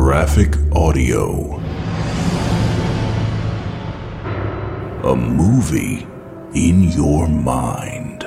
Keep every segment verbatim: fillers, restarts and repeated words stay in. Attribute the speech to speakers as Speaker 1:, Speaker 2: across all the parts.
Speaker 1: Graphic Audio. A movie in your mind.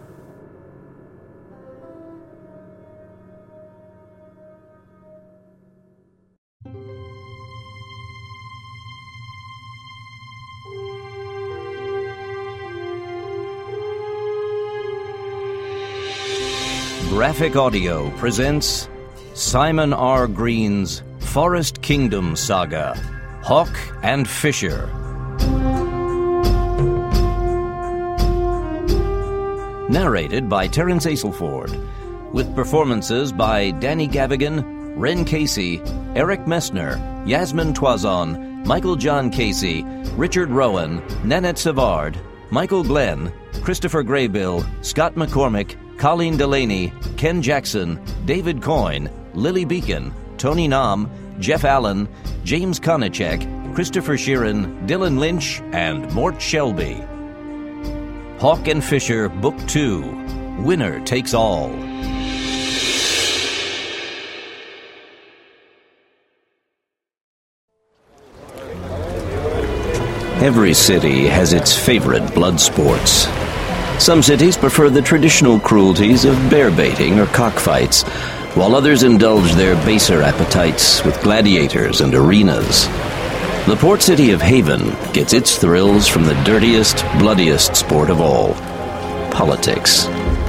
Speaker 2: Graphic Audio presents Simon R. Green's Forest Kingdom Saga, Hawk and Fisher. Narrated by Terence Aselford, with performances by Danny Gavigan, Ren Casey, Eric Messner, Yasmin Toison, Michael John Casey, Richard Rowan, Nanette Savard, Michael Glenn, Christopher Graybill, Scott McCormick, Colleen Delaney, Ken Jackson, David Coyne, Lily Beacon, Tony Nam, Jeff Allen, James Konachek, Christopher Sheeran, Dylan Lynch, and Mort Shelby. Hawk and Fisher, Book two, Winner Takes All. Every city has its favorite blood sports. Some cities prefer the traditional cruelties of bear baiting or cockfights, while others indulge their baser appetites with gladiators and arenas. The port city of Haven gets its thrills from the dirtiest, bloodiest sport of all, politics.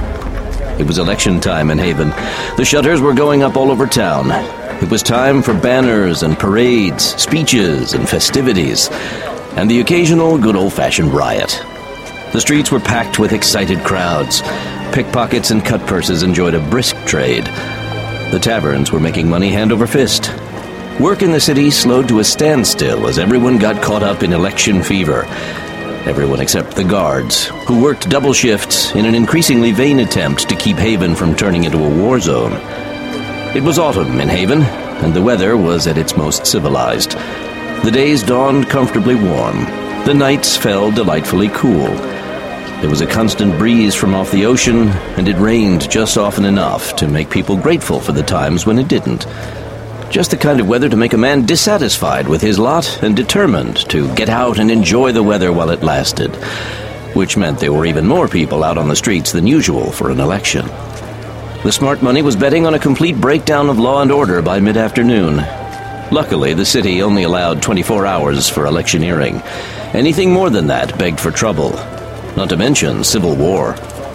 Speaker 2: It was election time in Haven. The shutters were going up all over town. It was time for banners and parades, speeches and festivities, and the occasional good old-fashioned riot. The streets were packed with excited crowds. Pickpockets and cut purses enjoyed a brisk trade. The taverns were making money hand over fist. Work in the city slowed to a standstill as everyone got caught up in election fever. Everyone except the guards, who worked double shifts in an increasingly vain attempt to keep Haven from turning into a war zone. It was autumn in Haven, and the weather was at its most civilized. The days dawned comfortably warm. The nights fell delightfully cool. There was a constant breeze from off the ocean, and it rained just often enough to make people grateful for the times when it didn't. Just the kind of weather to make a man dissatisfied with his lot and determined to get out and enjoy the weather while it lasted, which meant there were even more people out on the streets than usual for an election. The smart money was betting on a complete breakdown of law and order by mid-afternoon. Luckily, the city only allowed twenty-four hours for electioneering. Anything more than that begged for trouble, not to mention civil war.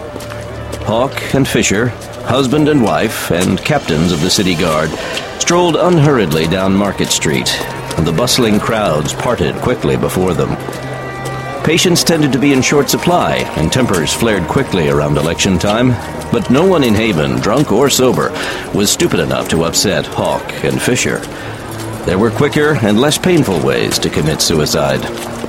Speaker 2: Hawk and Fisher, husband and wife, and captains of the city guard, strolled unhurriedly down Market Street, and the bustling crowds parted quickly before them. Patience tended to be in short supply, and tempers flared quickly around election time, but no one in Haven, drunk or sober, was stupid enough to upset Hawk and Fisher. There were quicker and less painful ways to commit suicide.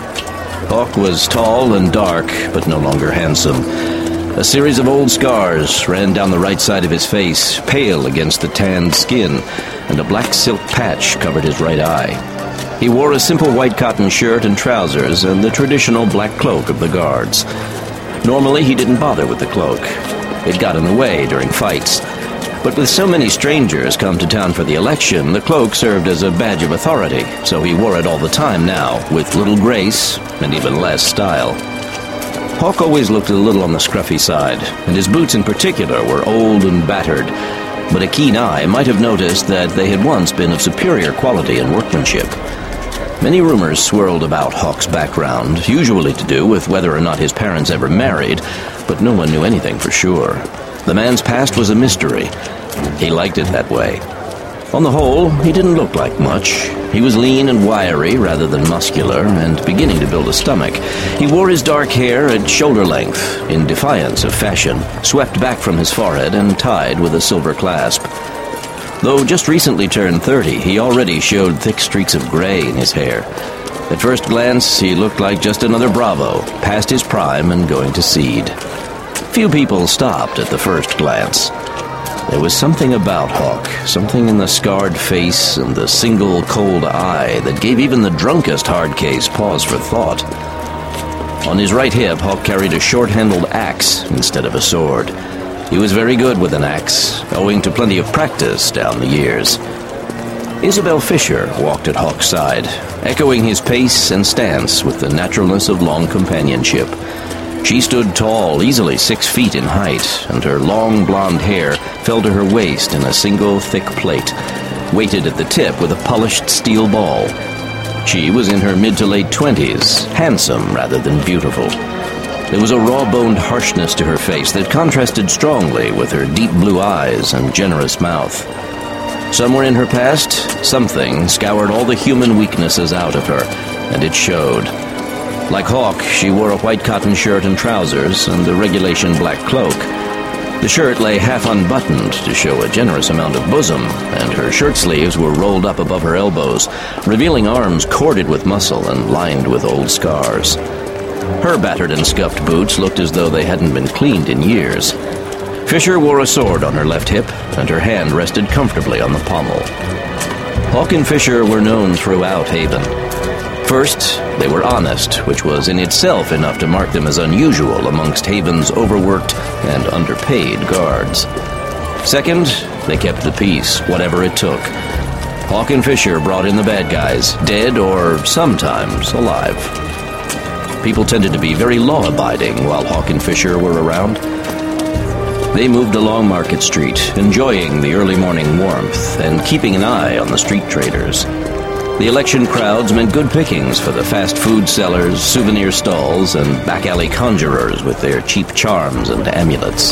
Speaker 2: Hawk was tall and dark, but no longer handsome. A series of old scars ran down the right side of his face, pale against the tanned skin, and a black silk patch covered his right eye. He wore a simple white cotton shirt and trousers and the traditional black cloak of the guards. Normally, he didn't bother with the cloak. It got in the way during fights. But with so many strangers come to town for the election, the cloak served as a badge of authority, so he wore it all the time now, with little grace and even less style. Hawk always looked a little on the scruffy side, and his boots in particular were old and battered, but a keen eye might have noticed that they had once been of superior quality and workmanship. Many rumors swirled about Hawk's background, usually to do with whether or not his parents ever married, but no one knew anything for sure. The man's past was a mystery. He liked it that way. On the whole, he didn't look like much. He was lean and wiry rather than muscular, and beginning to build a stomach. He wore his dark hair at shoulder length, in defiance of fashion, swept back from his forehead and tied with a silver clasp. Though just recently turned thirty, he already showed thick streaks of gray in his hair. At first glance, he looked like just another Bravo, past his prime and going to seed. Few people stopped at the first glance. There was something about Hawk, something in the scarred face and the single cold eye that gave even the drunkest hard case pause for thought. On his right hip, Hawk carried a short-handled axe instead of a sword. He was very good with an axe, owing to plenty of practice down the years. Isabel Fisher walked at Hawk's side, echoing his pace and stance with the naturalness of long companionship. She stood tall, easily six feet in height, and her long blonde hair fell to her waist in a single thick plait, weighted at the tip with a polished steel ball. She was in her mid to late twenties, handsome rather than beautiful. There was a raw-boned harshness to her face that contrasted strongly with her deep blue eyes and generous mouth. Somewhere in her past, something scoured all the human weaknesses out of her, and it showed. Like Hawk, she wore a white cotton shirt and trousers and a regulation black cloak. The shirt lay half unbuttoned to show a generous amount of bosom, and her shirt sleeves were rolled up above her elbows, revealing arms corded with muscle and lined with old scars. Her battered and scuffed boots looked as though they hadn't been cleaned in years. Fisher wore a sword on her left hip, and her hand rested comfortably on the pommel. Hawk and Fisher were known throughout Haven. First, they were honest, which was in itself enough to mark them as unusual amongst Haven's overworked and underpaid guards. Second, they kept the peace, whatever it took. Hawk and Fisher brought in the bad guys, dead or sometimes alive. People tended to be very law-abiding while Hawk and Fisher were around. They moved along Market Street, enjoying the early morning warmth and keeping an eye on the street traders. The election crowds meant good pickings for the fast food sellers, souvenir stalls, and back-alley conjurers with their cheap charms and amulets.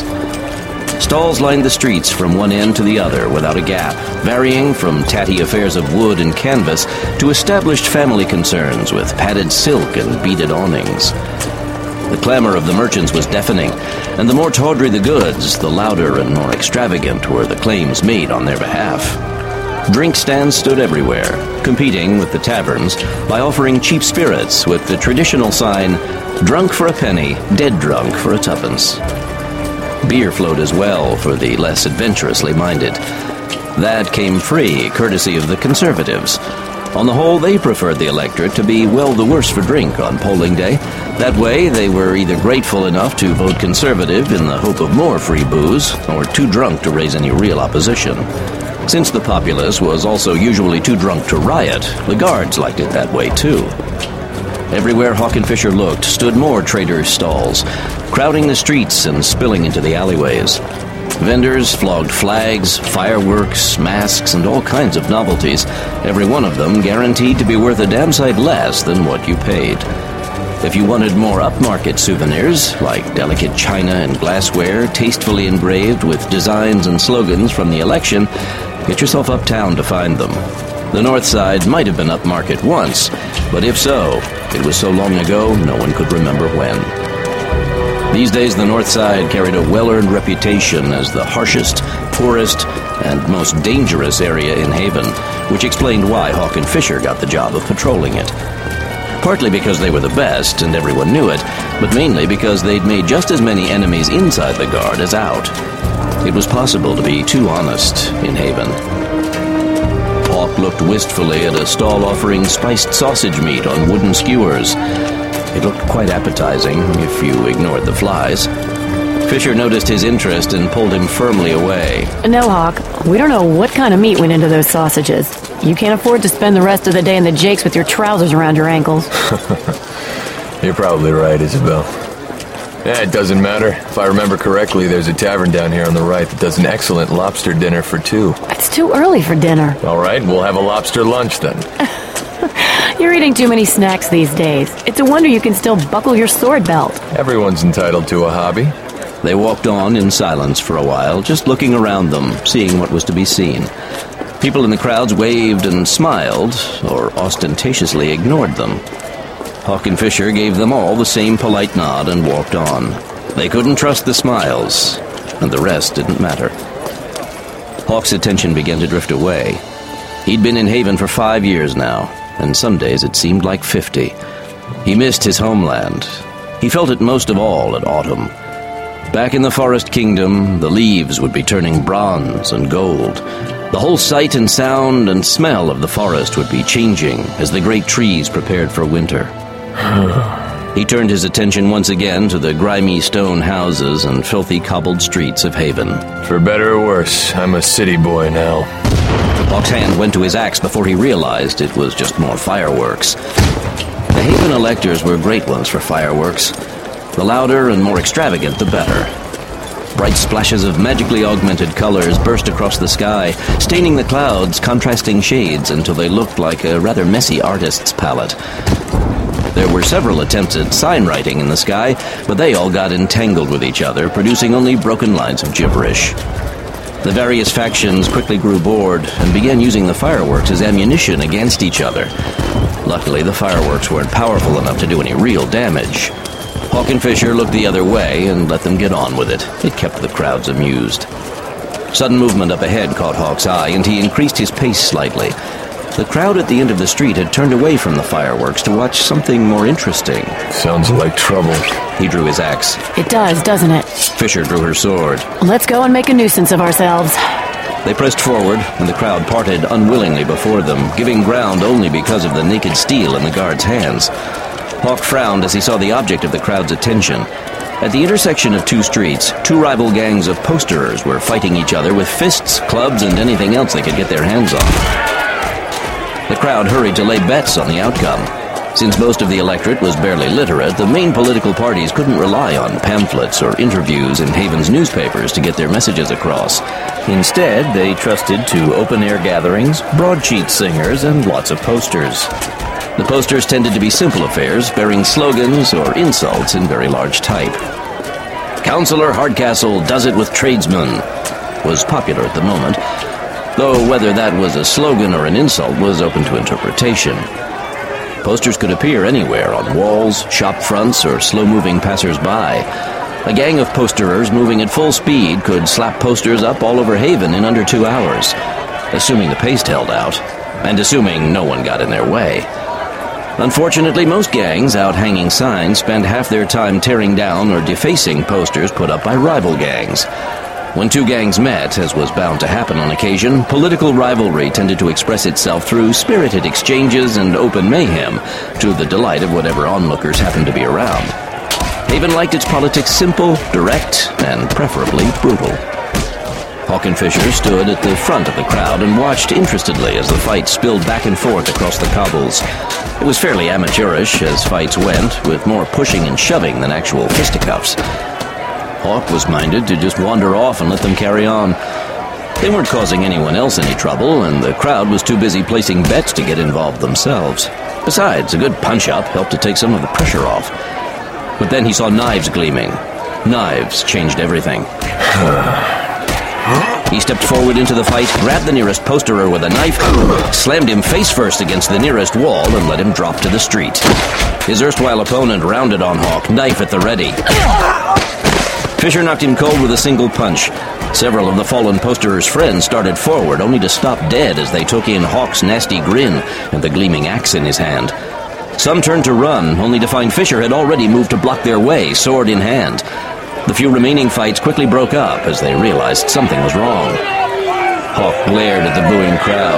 Speaker 2: Stalls lined the streets from one end to the other without a gap, varying from tatty affairs of wood and canvas to established family concerns with padded silk and beaded awnings. The clamor of the merchants was deafening, and the more tawdry the goods, the louder and more extravagant were the claims made on their behalf. Drink stands stood everywhere, competing with the taverns by offering cheap spirits with the traditional sign, drunk for a penny, dead drunk for a tuppence. Beer flowed as well for the less adventurously minded. That came free, courtesy of the conservatives. On the whole, they preferred the electorate to be well the worse for drink on polling day. That way, they were either grateful enough to vote conservative in the hope of more free booze, or too drunk to raise any real opposition. Since the populace was also usually too drunk to riot, the guards liked it that way too. Everywhere Hawk and Fisher looked stood more traders' stalls, crowding the streets and spilling into the alleyways. Vendors flogged flags, fireworks, masks, and all kinds of novelties, every one of them guaranteed to be worth a damn sight less than what you paid. If you wanted more upmarket souvenirs, like delicate china and glassware tastefully engraved with designs and slogans from the election, get yourself uptown to find them. The North Side might have been upmarket once, but if so, it was so long ago no one could remember when. These days, the North Side carried a well-earned reputation as the harshest, poorest, and most dangerous area in Haven, which explained why Hawk and Fisher got the job of patrolling it. Partly because they were the best and everyone knew it, but mainly because they'd made just as many enemies inside the guard as out. It was possible to be too honest in Haven. Hawk looked wistfully at a stall offering spiced sausage meat on wooden skewers. It looked quite appetizing, if you ignored the flies. Fisher noticed his interest and pulled him firmly away.
Speaker 3: No, Hawk. We don't know what kind of meat went into those sausages. You can't afford to spend the rest of the day in the jakes with your trousers around your ankles.
Speaker 4: You're probably right, Isabel. Yeah, it doesn't matter. If I remember correctly, there's a tavern down here on the right that does an excellent lobster dinner for two.
Speaker 3: It's too early for dinner.
Speaker 4: All right, we'll have a lobster lunch then.
Speaker 3: You're eating too many snacks these days. It's a wonder you can still buckle your sword belt.
Speaker 4: Everyone's entitled to a hobby.
Speaker 2: They walked on in silence for a while, just looking around them, seeing what was to be seen. People in the crowds waved and smiled, or ostentatiously ignored them. Hawk and Fisher gave them all the same polite nod and walked on. They couldn't trust the smiles, and the rest didn't matter. Hawk's attention began to drift away. He'd been in Haven for five years now, and some days it seemed like fifty. He missed his homeland. He felt it most of all at autumn. Back in the Forest Kingdom, the leaves would be turning bronze and gold. The whole sight and sound and smell of the forest would be changing as the great trees prepared for winter. He turned his attention once again to the grimy stone houses and filthy cobbled streets of Haven.
Speaker 4: For better or worse, I'm a city boy now.
Speaker 2: Hawk's hand went to his axe before he realized it was just more fireworks. The Haven electors were great ones for fireworks. The louder and more extravagant, the better. Bright splashes of magically augmented colors burst across the sky, staining the clouds contrasting shades until they looked like a rather messy artist's palette. There were several attempts at sign writing in the sky, but they all got entangled with each other, producing only broken lines of gibberish. The various factions quickly grew bored and began using the fireworks as ammunition against each other. Luckily, the fireworks weren't powerful enough to do any real damage. Hawk and Fisher looked the other way and let them get on with it. It kept the crowds amused. Sudden movement up ahead caught Hawk's eye, and he increased his pace slightly. The crowd at the end of the street had turned away from the fireworks to watch something more interesting.
Speaker 4: Sounds like trouble.
Speaker 2: He drew his axe.
Speaker 3: It does, doesn't it?
Speaker 2: Fisher drew her sword.
Speaker 3: Let's go and make a nuisance of ourselves.
Speaker 2: They pressed forward, and the crowd parted unwillingly before them, giving ground only because of the naked steel in the guards' hands. Hawk frowned as he saw the object of the crowd's attention. At the intersection of two streets, two rival gangs of posterers were fighting each other with fists, clubs, and anything else they could get their hands on. The crowd hurried to lay bets on the outcome. Since most of the electorate was barely literate, the main political parties couldn't rely on pamphlets or interviews in Haven's newspapers to get their messages across. Instead, they trusted to open-air gatherings, broadsheet singers, and lots of posters. The posters tended to be simple affairs, bearing slogans or insults in very large type. Councillor Hardcastle does it with tradesmen was popular at the moment, though whether that was a slogan or an insult was open to interpretation. Posters could appear anywhere, on walls, shop fronts, or slow-moving passers-by. A gang of posterers moving at full speed could slap posters up all over Haven in under two hours, assuming the pace held out, and assuming no one got in their way. Unfortunately, most gangs out hanging signs spend half their time tearing down or defacing posters put up by rival gangs. When two gangs met, as was bound to happen on occasion, political rivalry tended to express itself through spirited exchanges and open mayhem, to the delight of whatever onlookers happened to be around. Haven liked its politics simple, direct, and preferably brutal. Hawk and Fisher stood at the front of the crowd and watched interestedly as the fight spilled back and forth across the cobbles. It was fairly amateurish as fights went, with more pushing and shoving than actual fisticuffs. Hawk was minded to just wander off and let them carry on. They weren't causing anyone else any trouble, and the crowd was too busy placing bets to get involved themselves. Besides, a good punch-up helped to take some of the pressure off. But then he saw knives gleaming. Knives changed everything. He stepped forward into the fight, grabbed the nearest posterer with a knife, slammed him face first against the nearest wall, and let him drop to the street. His erstwhile opponent rounded on Hawk, knife at the ready. Fisher knocked him cold with a single punch. Several of the fallen posterer's friends started forward, only to stop dead as they took in Hawk's nasty grin and the gleaming axe in his hand. Some turned to run, only to find Fisher had already moved to block their way, sword in hand. The few remaining fights quickly broke up as they realized something was wrong. Hawk glared at the booing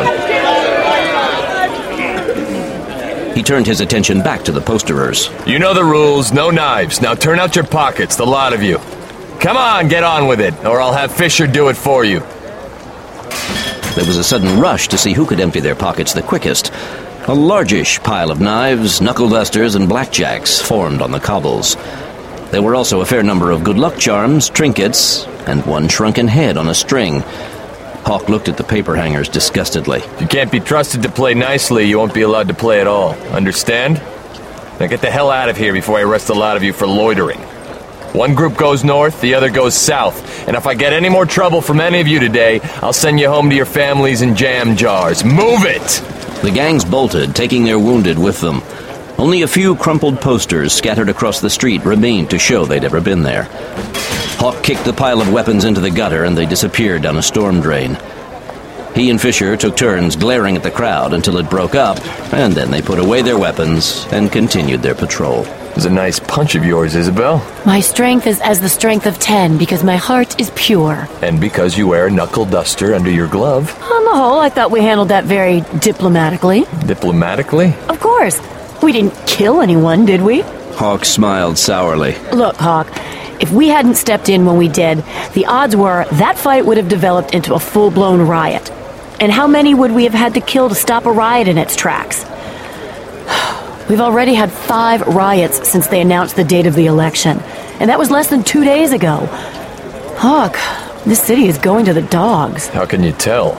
Speaker 2: crowd. He turned his attention back to the posterers.
Speaker 4: You know the rules, no knives. Now turn out your pockets, the lot of you. Come on, get on with it, or I'll have Fisher do it for you.
Speaker 2: There was a sudden rush to see who could empty their pockets the quickest. A largish pile of knives, knuckle dusters, and blackjacks formed on the cobbles. There were also a fair number of good luck charms, trinkets, and one shrunken head on a string. Hawk looked at the paper hangers disgustedly.
Speaker 4: If you can't be trusted to play nicely, you won't be allowed to play at all. Understand? Now get the hell out of here before I arrest a lot of you for loitering. One group goes north, the other goes south. And if I get any more trouble from any of you today, I'll send you home to your families in jam jars. Move it!
Speaker 2: The gangs bolted, taking their wounded with them. Only a few crumpled posters scattered across the street remained to show they'd ever been there. Hawk kicked the pile of weapons into the gutter, and they disappeared down a storm drain. He and Fisher took turns glaring at the crowd until it broke up, and then they put away their weapons and continued their patrol.
Speaker 4: It was a nice punch of yours, Isabel.
Speaker 3: My strength is as the strength of ten, because my heart is pure.
Speaker 4: And because you wear a knuckle duster under your glove.
Speaker 3: On the whole, I thought we handled that very diplomatically.
Speaker 4: Diplomatically?
Speaker 3: Of course. We didn't kill anyone, did we?
Speaker 2: Hawk smiled sourly.
Speaker 3: Look, Hawk, if we hadn't stepped in when we did, the odds were that fight would have developed into a full-blown riot. And how many would we have had to kill to stop a riot in its tracks? We've already had five riots since they announced the date of the election, and that was less than two days ago. Hawk, this city is going to the dogs.
Speaker 4: How can you tell?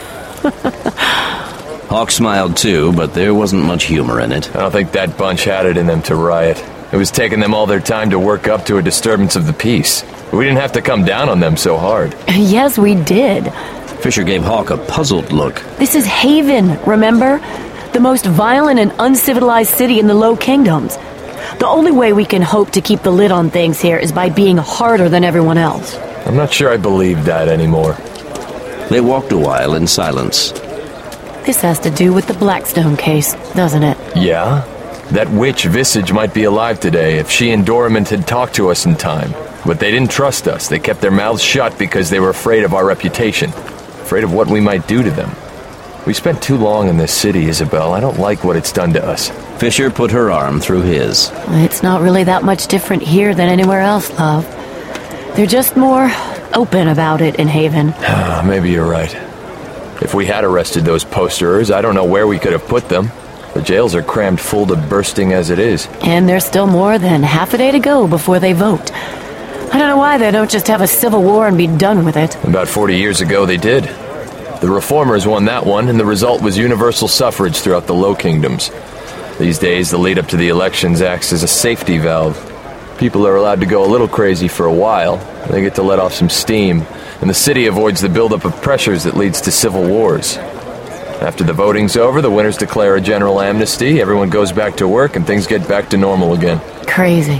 Speaker 2: Hawk smiled too, but there wasn't much humor in it.
Speaker 4: I don't think that bunch had it in them to riot. It was taking them all their time to work up to a disturbance of the peace. We didn't have to come down on them so hard.
Speaker 3: Yes, we did.
Speaker 2: Fisher gave Hawk a puzzled look.
Speaker 3: This is Haven, remember? The most violent and uncivilized city in the Low Kingdoms. The only way we can hope to keep the lid on things here is by being harder than everyone else.
Speaker 4: I'm not sure I believe that anymore.
Speaker 2: They walked a while in silence.
Speaker 3: This has to do with the Blackstone case, doesn't it?
Speaker 4: Yeah? That witch Visage might be alive today if she and Dorimant had talked to us in time. But they didn't trust us. They kept their mouths shut because they were afraid of our reputation. Afraid of what we might do to them. We spent too long in this city, Isabel. I don't like what it's done to us.
Speaker 2: Fisher put her arm through his.
Speaker 3: It's not really that much different here than anywhere else, love. They're just more open about it in Haven.
Speaker 4: Maybe you're right. If we had arrested those posterers, I don't know where we could have put them. The jails are crammed full to bursting as it is.
Speaker 3: And there's still more than half a day to go before they vote. I don't know why they don't just have a civil war and be done with it.
Speaker 4: About forty years ago they did. The Reformers won that one, and the result was universal suffrage throughout the Low Kingdoms. These days, the lead-up to the elections acts as a safety valve. People are allowed to go a little crazy for a while. They get to let off some steam, and the city avoids the buildup of pressures that leads to civil wars. After the voting's over, the winners declare a general amnesty, everyone goes back to work, and things get back to normal again.
Speaker 3: Crazy.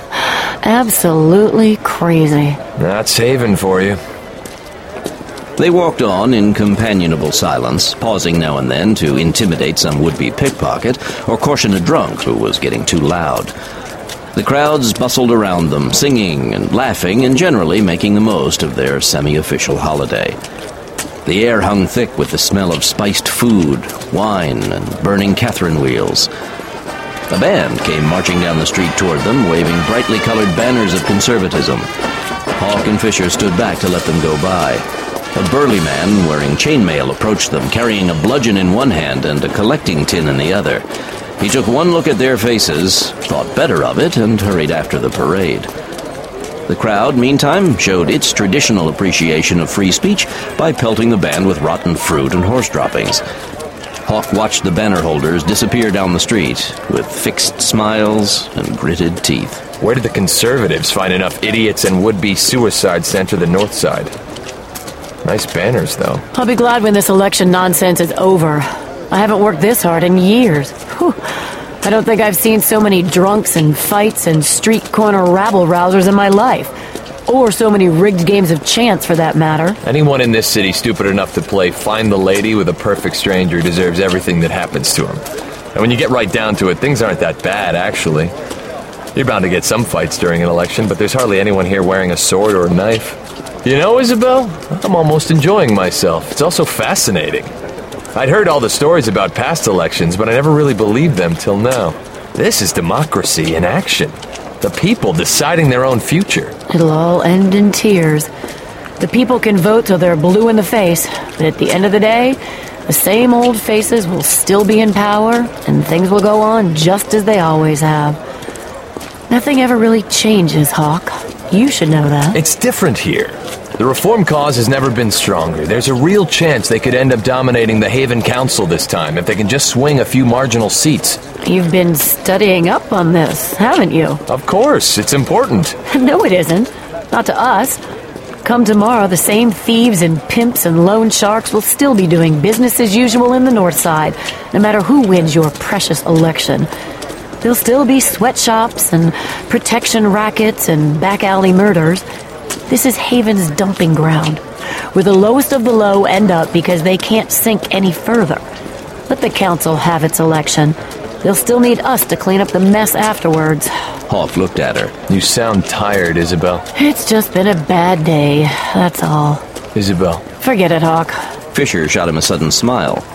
Speaker 3: Absolutely crazy.
Speaker 4: That's Haven for you.
Speaker 2: They walked on in companionable silence, pausing now and then to intimidate some would-be pickpocket or caution a drunk who was getting too loud. The crowds bustled around them, singing and laughing and generally making the most of their semi-official holiday. The air hung thick with the smell of spiced food, wine, and burning Catherine wheels. A band came marching down the street toward them, waving brightly colored banners of conservatism. Hawk and Fisher stood back to let them go by. A burly man wearing chainmail approached them, carrying a bludgeon in one hand and a collecting tin in the other. He took one look at their faces, thought better of it, and hurried after the parade. The crowd, meantime, showed its traditional appreciation of free speech by pelting the band with rotten fruit and horse droppings. Hawk watched the banner holders disappear down the street with fixed smiles and gritted teeth.
Speaker 4: Where did the conservatives find enough idiots and would-be suicides to enter the North Side? Nice banners, though.
Speaker 3: I'll be glad when this election nonsense is over. I haven't worked this hard in years. Whew. I don't think I've seen so many drunks and fights and street corner rabble-rousers in my life. Or so many rigged games of chance, for that matter.
Speaker 4: Anyone in this city stupid enough to play Find the Lady with a perfect stranger deserves everything that happens to him. And when you get right down to it, things aren't that bad, actually. You're bound to get some fights during an election, but there's hardly anyone here wearing a sword or a knife. You know, Isabel, I'm almost enjoying myself. It's also fascinating. I'd heard all the stories about past elections, but I never really believed them till now. This is democracy in action. The people deciding their own future.
Speaker 3: It'll all end in tears. The people can vote till they're blue in the face, but at the end of the day, the same old faces will still be in power, and things will go on just as they always have. Nothing ever really changes, Hawk. You should know that.
Speaker 4: It's different here. The reform cause has never been stronger. There's a real chance they could end up dominating the Haven Council this time if they can just swing a few marginal seats.
Speaker 3: You've been studying up on this, haven't you?
Speaker 4: Of course, it's important.
Speaker 3: No, it isn't. Not to us. Come tomorrow, the same thieves and pimps and loan sharks will still be doing business as usual in the North Side, no matter who wins your precious election. There'll still be sweatshops and protection rackets and back alley murders. This is Haven's dumping ground, where the lowest of the low end up because they can't sink any further. Let the council have its election. They'll still need us to clean up the mess afterwards.
Speaker 2: Hawk looked at her.
Speaker 4: You sound tired, Isabel.
Speaker 3: It's just been a bad day, that's all.
Speaker 4: Isabel.
Speaker 3: Forget it, Hawk.
Speaker 2: Fisher shot him a sudden smile.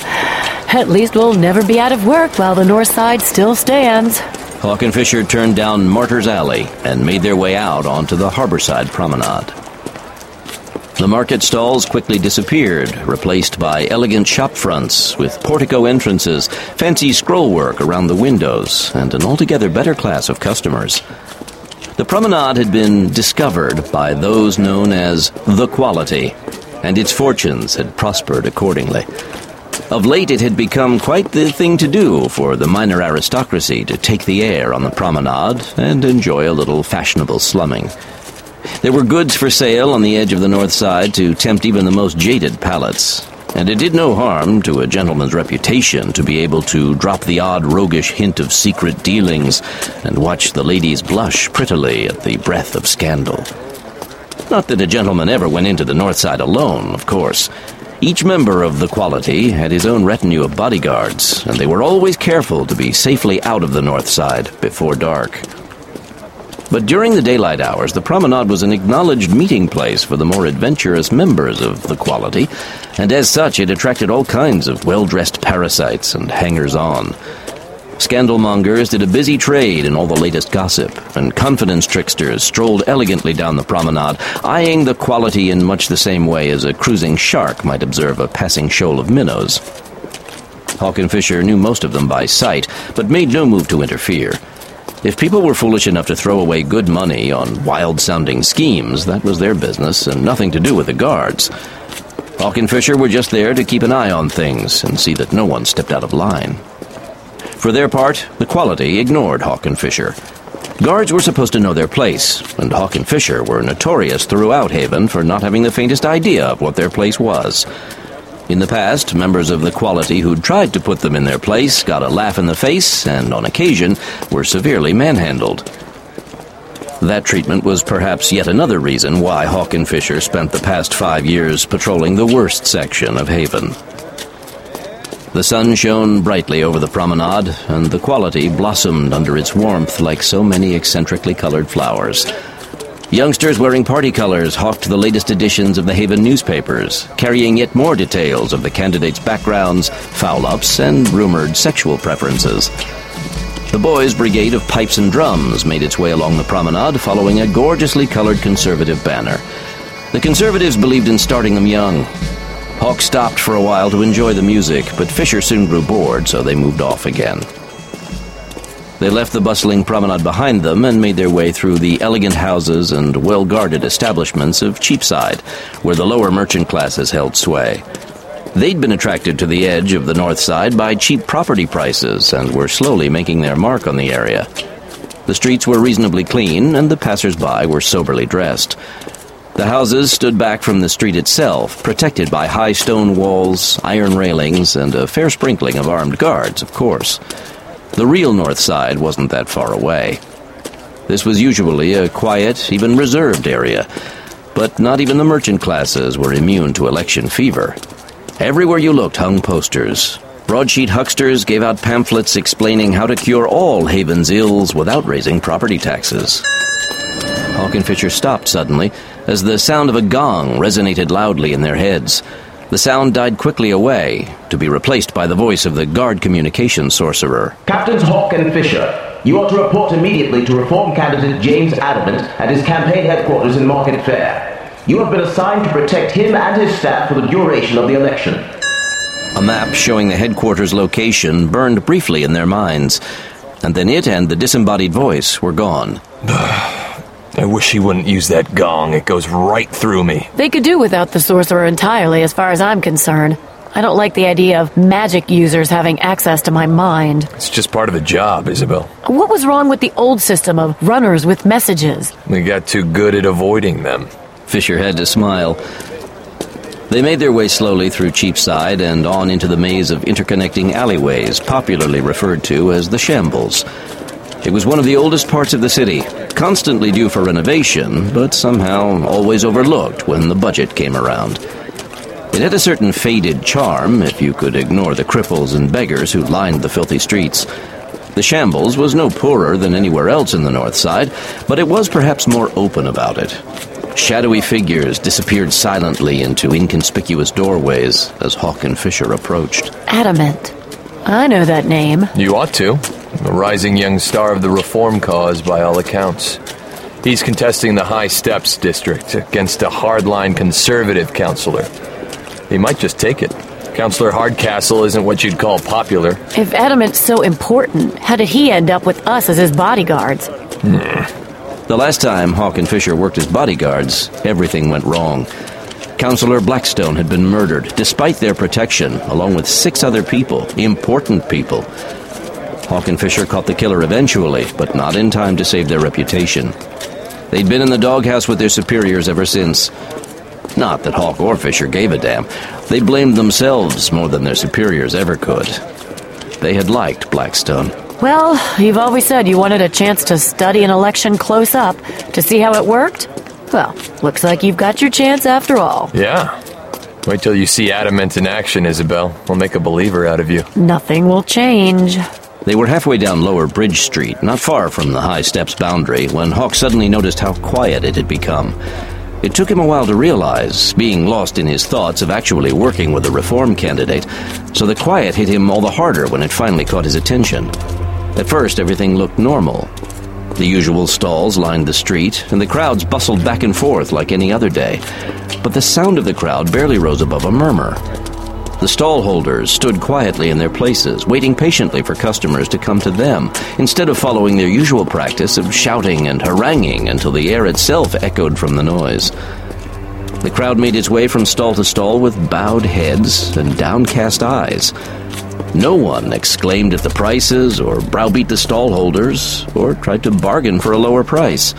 Speaker 3: At least we'll never be out of work while the North Side still stands.
Speaker 2: Hawk and Fisher turned down Martyr's Alley and made their way out onto the Harborside Promenade. The market stalls quickly disappeared, replaced by elegant shop fronts with portico entrances, fancy scrollwork around the windows, and an altogether better class of customers. The promenade had been discovered by those known as the Quality, and its fortunes had prospered accordingly. Of late, it had become quite the thing to do for the minor aristocracy to take the air on the promenade and enjoy a little fashionable slumming. There were goods for sale on the edge of the north side to tempt even the most jaded palates, and it did no harm to a gentleman's reputation to be able to drop the odd roguish hint of secret dealings and watch the ladies blush prettily at the breath of scandal. Not that a gentleman ever went into the north side alone, of course. Each member of the Quality had his own retinue of bodyguards, and they were always careful to be safely out of the north side before dark. But during the daylight hours, the promenade was an acknowledged meeting place for the more adventurous members of the Quality, and as such it attracted all kinds of well-dressed parasites and hangers-on. Scandalmongers did a busy trade in all the latest gossip, and confidence tricksters strolled elegantly down the promenade, eyeing the Quality in much the same way as a cruising shark might observe a passing shoal of minnows. Hawk and Fisher knew most of them by sight, but made no move to interfere. If people were foolish enough to throw away good money on wild-sounding schemes, that was their business and nothing to do with the guards. Hawk and Fisher were just there to keep an eye on things and see that no one stepped out of line. For their part, the Quality ignored Hawk and Fisher. Guards were supposed to know their place, and Hawk and Fisher were notorious throughout Haven for not having the faintest idea of what their place was. In the past, members of the Quality who'd tried to put them in their place got a laugh in the face and, on occasion, were severely manhandled. That treatment was perhaps yet another reason why Hawk and Fisher spent the past five years patrolling the worst section of Haven. The sun shone brightly over the promenade, and the Quality blossomed under its warmth like so many eccentrically colored flowers. Youngsters wearing party colors hawked the latest editions of the Haven newspapers, carrying yet more details of the candidates' backgrounds, foul-ups, and rumored sexual preferences. The boys' brigade of pipes and drums made its way along the promenade, following a gorgeously colored conservative banner. The conservatives believed in starting them young. Hawk stopped for a while to enjoy the music, but Fisher soon grew bored, so they moved off again. They left the bustling promenade behind them and made their way through the elegant houses and well-guarded establishments of Cheapside, where the lower merchant classes held sway. They'd been attracted to the edge of the north side by cheap property prices and were slowly making their mark on the area. The streets were reasonably clean, and the passers-by were soberly dressed. The houses stood back from the street itself, protected by high stone walls, iron railings, and a fair sprinkling of armed guards, of course. The real north side wasn't that far away. This was usually a quiet, even reserved area, but not even the merchant classes were immune to election fever. Everywhere you looked hung posters. Broadsheet hucksters gave out pamphlets explaining how to cure all Haven's ills without raising property taxes. Hawk and Fisher stopped suddenly as the sound of a gong resonated loudly in their heads. The sound died quickly away, to be replaced by the voice of the guard communication sorcerer.
Speaker 5: Captains Hawk and Fisher, you are to report immediately to Reform candidate James Adamant at his campaign headquarters in Market Fair. You have been assigned to protect him and his staff for the duration of the election.
Speaker 2: A map showing the headquarters location burned briefly in their minds, and then it and the disembodied voice were gone.
Speaker 4: I wish he wouldn't use that gong. It goes right through me.
Speaker 3: They could do without the sorcerer entirely, as far as I'm concerned. I don't like the idea of magic users having access to my mind.
Speaker 4: It's just part of the job, Isabel.
Speaker 3: What was wrong with the old system of runners with messages?
Speaker 4: We got too good at avoiding them.
Speaker 2: Fisher had to smile. They made their way slowly through Cheapside and on into the maze of interconnecting alleyways, popularly referred to as the Shambles. It was one of the oldest parts of the city, constantly due for renovation, but somehow always overlooked when the budget came around. It had a certain faded charm, if you could ignore the cripples and beggars who lined the filthy streets. The Shambles was no poorer than anywhere else in the north side, but it was perhaps more open about it. Shadowy figures disappeared silently into inconspicuous doorways as Hawk and Fisher approached.
Speaker 3: Adamant. I know that name.
Speaker 4: You ought to. A rising young star of the reform cause, by all accounts. He's contesting the High Steps district against a hardline conservative councillor. He might just take it. Councillor Hardcastle isn't what you'd call popular.
Speaker 3: If Adamant's so important, how did he end up with us as his bodyguards?
Speaker 2: Hmm. The last time Hawk and Fisher worked as bodyguards, everything went wrong. Councillor Blackstone had been murdered, despite their protection, along with six other people, important people. Hawk and Fisher caught the killer eventually, but not in time to save their reputation. They'd been in the doghouse with their superiors ever since. Not that Hawk or Fisher gave a damn. They blamed themselves more than their superiors ever could. They had liked Blackstone.
Speaker 3: Well, you've always said you wanted a chance to study an election close up, to see how it worked. Well, looks like you've got your chance after all.
Speaker 4: Yeah. Wait till you see Adamant in action, Isabel. We'll make a believer out of you.
Speaker 3: Nothing will change.
Speaker 2: They were halfway down Lower Bridge Street, not far from the High Steps boundary, when Hawk suddenly noticed how quiet it had become. It took him a while to realize, being lost in his thoughts of actually working with a reform candidate, so the quiet hit him all the harder when it finally caught his attention. At first, everything looked normal. The usual stalls lined the street, and the crowds bustled back and forth like any other day. But the sound of the crowd barely rose above a murmur. The stall holders stood quietly in their places, waiting patiently for customers to come to them, instead of following their usual practice of shouting and haranguing until the air itself echoed from the noise. The crowd made its way from stall to stall with bowed heads and downcast eyes. No one exclaimed at the prices, or browbeat the stall holders, or tried to bargain for a lower price.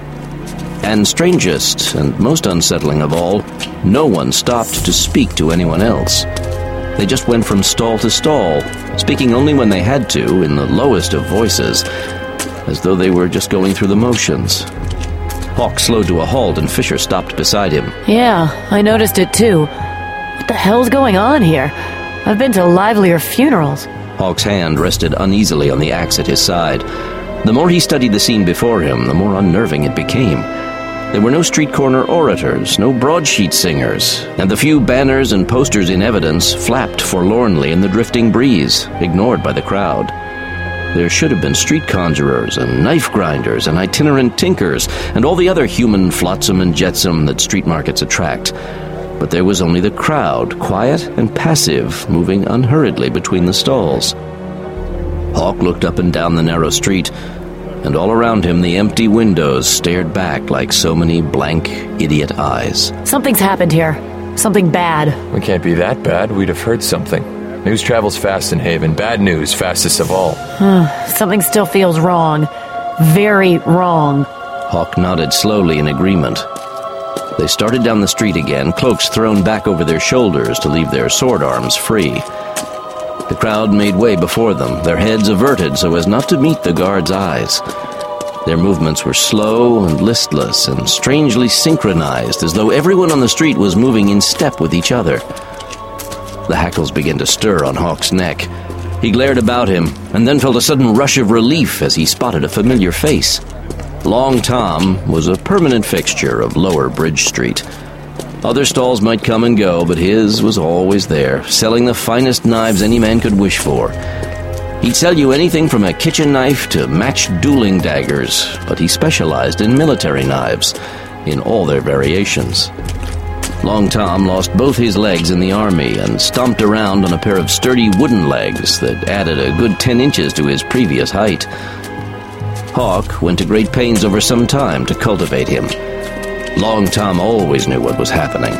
Speaker 2: And strangest, and most unsettling of all, no one stopped to speak to anyone else. They just went from stall to stall, speaking only when they had to, in the lowest of voices, as though they were just going through the motions. Hawk slowed to a halt, and Fisher stopped beside him.
Speaker 3: Yeah, I noticed it too. What the hell's going on here? I've been to livelier funerals.
Speaker 2: Hawk's hand rested uneasily on the axe at his side. The more he studied the scene before him, the more unnerving it became. There were no street corner orators, no broadsheet singers, and the few banners and posters in evidence flapped forlornly in the drifting breeze, ignored by the crowd. There should have been street conjurers and knife grinders and itinerant tinkers and all the other human flotsam and jetsam that street markets attract. But there was only the crowd, quiet and passive, moving unhurriedly between the stalls. Hawk looked up and down the narrow street, and all around him the empty windows stared back like so many blank, idiot eyes.
Speaker 3: Something's happened here. Something bad.
Speaker 4: It can't be that bad. We'd have heard something. News travels fast in Haven. Bad news, fastest of all.
Speaker 3: Something still feels wrong. Very wrong.
Speaker 2: Hawk nodded slowly in agreement. They started down the street again, cloaks thrown back over their shoulders to leave their sword arms free. The crowd made way before them, their heads averted so as not to meet the guards' eyes. Their movements were slow and listless and strangely synchronized, as though everyone on the street was moving in step with each other. The hackles began to stir on Hawk's neck. He glared about him, and then felt a sudden rush of relief as he spotted a familiar face. Long Tom was a permanent fixture of Lower Bridge Street. Other stalls might come and go, but his was always there, selling the finest knives any man could wish for. He'd sell you anything from a kitchen knife to matched dueling daggers, but he specialized in military knives, in all their variations. Long Tom lost both his legs in the army and stomped around on a pair of sturdy wooden legs that added a good ten inches to his previous height. Hawk went to great pains over some time to cultivate him. Long Tom always knew what was happening.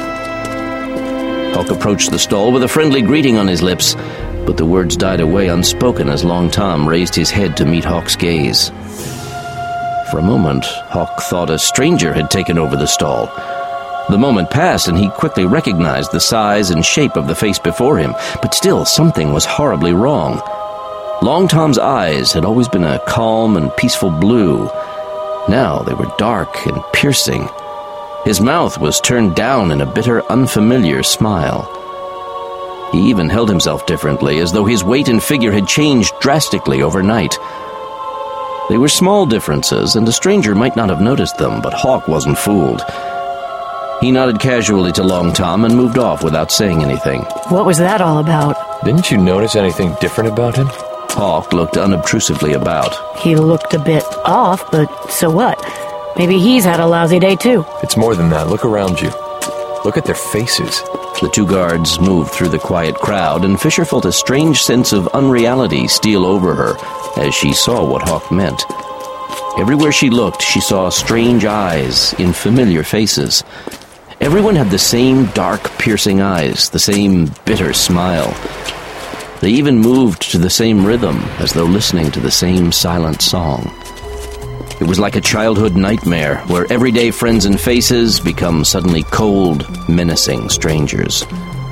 Speaker 2: Hawk approached the stall with a friendly greeting on his lips, but the words died away unspoken as Long Tom raised his head to meet Hawk's gaze. For a moment, Hawk thought a stranger had taken over the stall. The moment passed, and he quickly recognized the size and shape of the face before him, but still something was horribly wrong. Long Tom's eyes had always been a calm and peaceful blue. Now they were dark and piercing. His mouth was turned down in a bitter, unfamiliar smile. He even held himself differently, as though his weight and figure had changed drastically overnight. They were small differences, and a stranger might not have noticed them, but Hawk wasn't fooled. He nodded casually to Long Tom and moved off without saying anything.
Speaker 3: What was that all about?
Speaker 4: Didn't you notice anything different about him?
Speaker 2: Hawk looked unobtrusively about.
Speaker 3: He looked a bit off, but so what? Maybe he's had a lousy day, too.
Speaker 4: It's more than that. Look around you. Look at their faces.
Speaker 2: The two guards moved through the quiet crowd, and Fisher felt a strange sense of unreality steal over her as she saw what Hawk meant. Everywhere she looked, she saw strange eyes in familiar faces. Everyone had the same dark, piercing eyes, the same bitter smile. They even moved to the same rhythm, as though listening to the same silent song. It was like a childhood nightmare, where everyday friends and faces become suddenly cold, menacing strangers.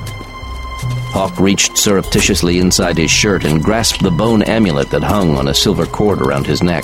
Speaker 2: Hawk reached surreptitiously inside his shirt and grasped the bone amulet that hung on a silver cord around his neck.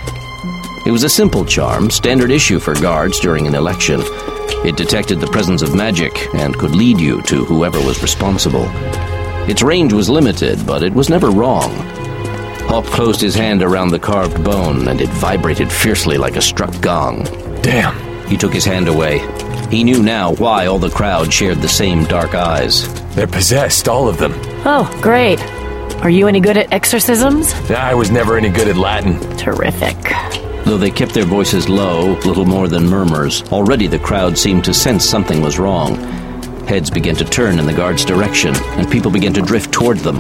Speaker 2: It was a simple charm, standard issue for guards during an election. It detected the presence of magic and could lead you to whoever was responsible. Its range was limited, but it was never wrong. Hawk closed his hand around the carved bone, and it vibrated fiercely like a struck gong.
Speaker 4: Damn.
Speaker 2: He took his hand away. He knew now why all the crowd shared the same dark eyes.
Speaker 4: They're possessed, all of them.
Speaker 3: Oh, great. Are you any good at exorcisms?
Speaker 4: I was never any good at Latin.
Speaker 3: Terrific.
Speaker 2: Though they kept their voices low, little more than murmurs, already the crowd seemed to sense something was wrong. Heads began to turn in the guards' direction, and people began to drift toward them.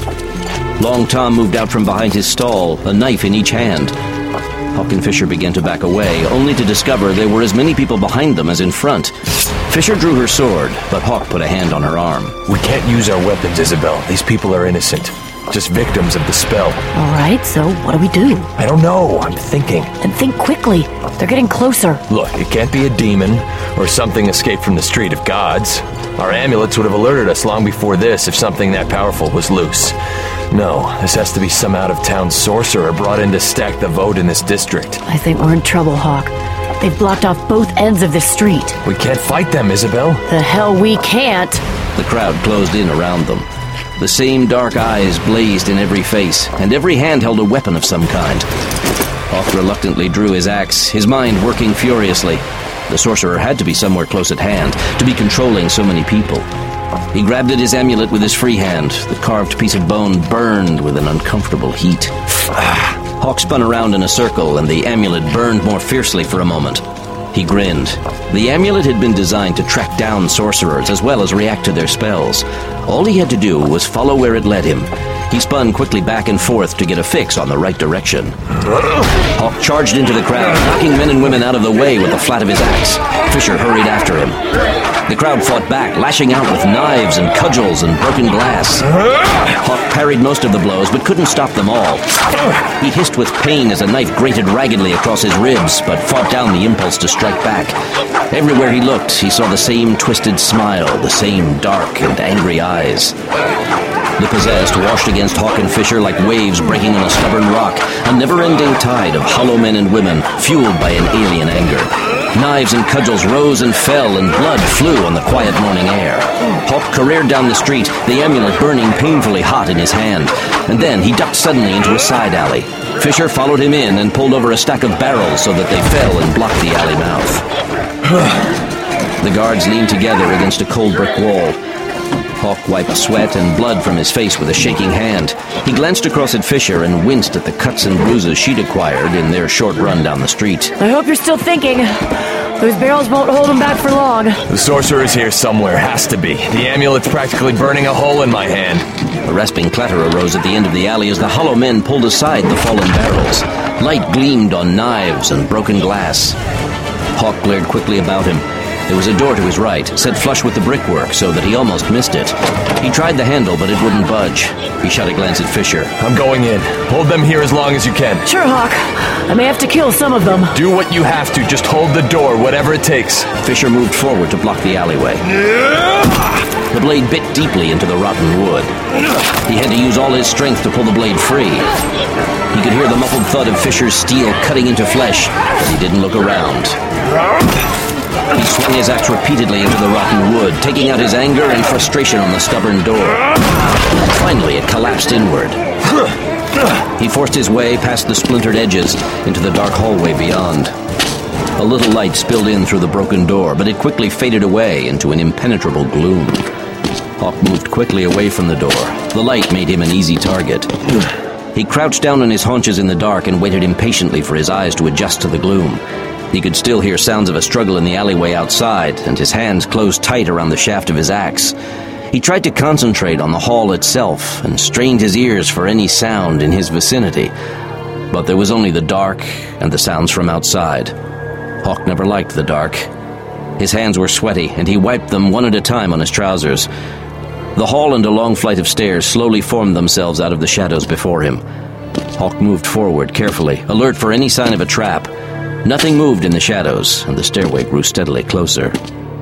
Speaker 2: Long Tom moved out from behind his stall, a knife in each hand. Hawk and Fisher began to back away, only to discover there were as many people behind them as in front. Fisher drew her sword, but Hawk put a hand on her arm.
Speaker 4: We can't use our weapons, Isabel. These people are innocent. Just victims of the spell.
Speaker 3: All right, so what do we do?
Speaker 4: I don't know. I'm thinking.
Speaker 3: And think quickly. They're getting closer.
Speaker 4: Look, it can't be a demon or something escaped from the street of gods. Our amulets would have alerted us long before this if something that powerful was loose. No, this has to be some out-of-town sorcerer brought in to stack the vote in this district.
Speaker 3: I think we're in trouble, Hawk. They've blocked off both ends of this street.
Speaker 4: We can't fight them, Isabel.
Speaker 3: The hell we can't.
Speaker 2: The crowd closed in around them. The same dark eyes blazed in every face, and every hand held a weapon of some kind. Hawk reluctantly drew his axe, his mind working furiously. The sorcerer had to be somewhere close at hand, to be controlling so many people. He grabbed at his amulet with his free hand. The carved piece of bone burned with an uncomfortable heat. Hawk spun around in a circle, and the amulet burned more fiercely for a moment. He grinned. The amulet had been designed to track down sorcerers as well as react to their spells. All he had to do was follow where it led him. He spun quickly back and forth to get a fix on the right direction. Hawk charged into the crowd, knocking men and women out of the way with the flat of his axe. Fisher hurried after him. The crowd fought back, lashing out with knives and cudgels and broken glass. Hawk parried most of the blows, but couldn't stop them all. He hissed with pain as a knife grated raggedly across his ribs, but fought down the impulse to strike back. Everywhere he looked, he saw the same twisted smile, the same dark and angry eyes. The possessed washed against Hawk and Fisher like waves breaking on a stubborn rock, a never-ending tide of hollow men and women, fueled by an alien anger. Knives and cudgels rose and fell, and blood flew on the quiet morning air. Hawk careered down the street, the amulet burning painfully hot in his hand, and then he ducked suddenly into a side alley. Fisher followed him in and pulled over a stack of barrels so that they fell and blocked the alley mouth. The guards leaned together against a cold brick wall. Hawk wiped sweat and blood from his face with a shaking hand. He glanced across at Fisher and winced at the cuts and bruises she'd acquired in their short run down the street.
Speaker 3: I hope you're still thinking. Those barrels won't hold him back for long.
Speaker 4: The sorcerer's here somewhere, has to be. The amulet's practically burning a hole in my hand.
Speaker 2: A rasping clatter arose at the end of the alley as the hollow men pulled aside the fallen barrels. Light gleamed on knives and broken glass. Hawk glared quickly about him. There was a door to his right, set flush with the brickwork so that he almost missed it. He tried the handle, but it wouldn't budge. He shot a glance at Fisher.
Speaker 4: I'm going in. Hold them here as long as you can.
Speaker 3: Sure, Hawk. I may have to kill some of them.
Speaker 4: Do what you have to. Just hold the door, whatever it takes.
Speaker 2: Fisher moved forward to block the alleyway. The blade bit deeply into the rotten wood. He had to use all his strength to pull the blade free. He could hear the muffled thud of Fisher's steel cutting into flesh, but he didn't look around. He swung his axe repeatedly into the rotten wood, taking out his anger and frustration on the stubborn door. Finally, it collapsed inward. He forced his way past the splintered edges into the dark hallway beyond. A little light spilled in through the broken door, but it quickly faded away into an impenetrable gloom. Hawk moved quickly away from the door. The light made him an easy target. He crouched down on his haunches in the dark and waited impatiently for his eyes to adjust to the gloom. He could still hear sounds of a struggle in the alleyway outside, and his hands closed tight around the shaft of his axe. He tried to concentrate on the hall itself and strained his ears for any sound in his vicinity. But there was only the dark and the sounds from outside. Hawk never liked the dark. His hands were sweaty, and he wiped them one at a time on his trousers. The hall and a long flight of stairs slowly formed themselves out of the shadows before him. Hawk moved forward carefully, alert for any sign of a trap. Nothing moved in the shadows, and the stairway grew steadily closer.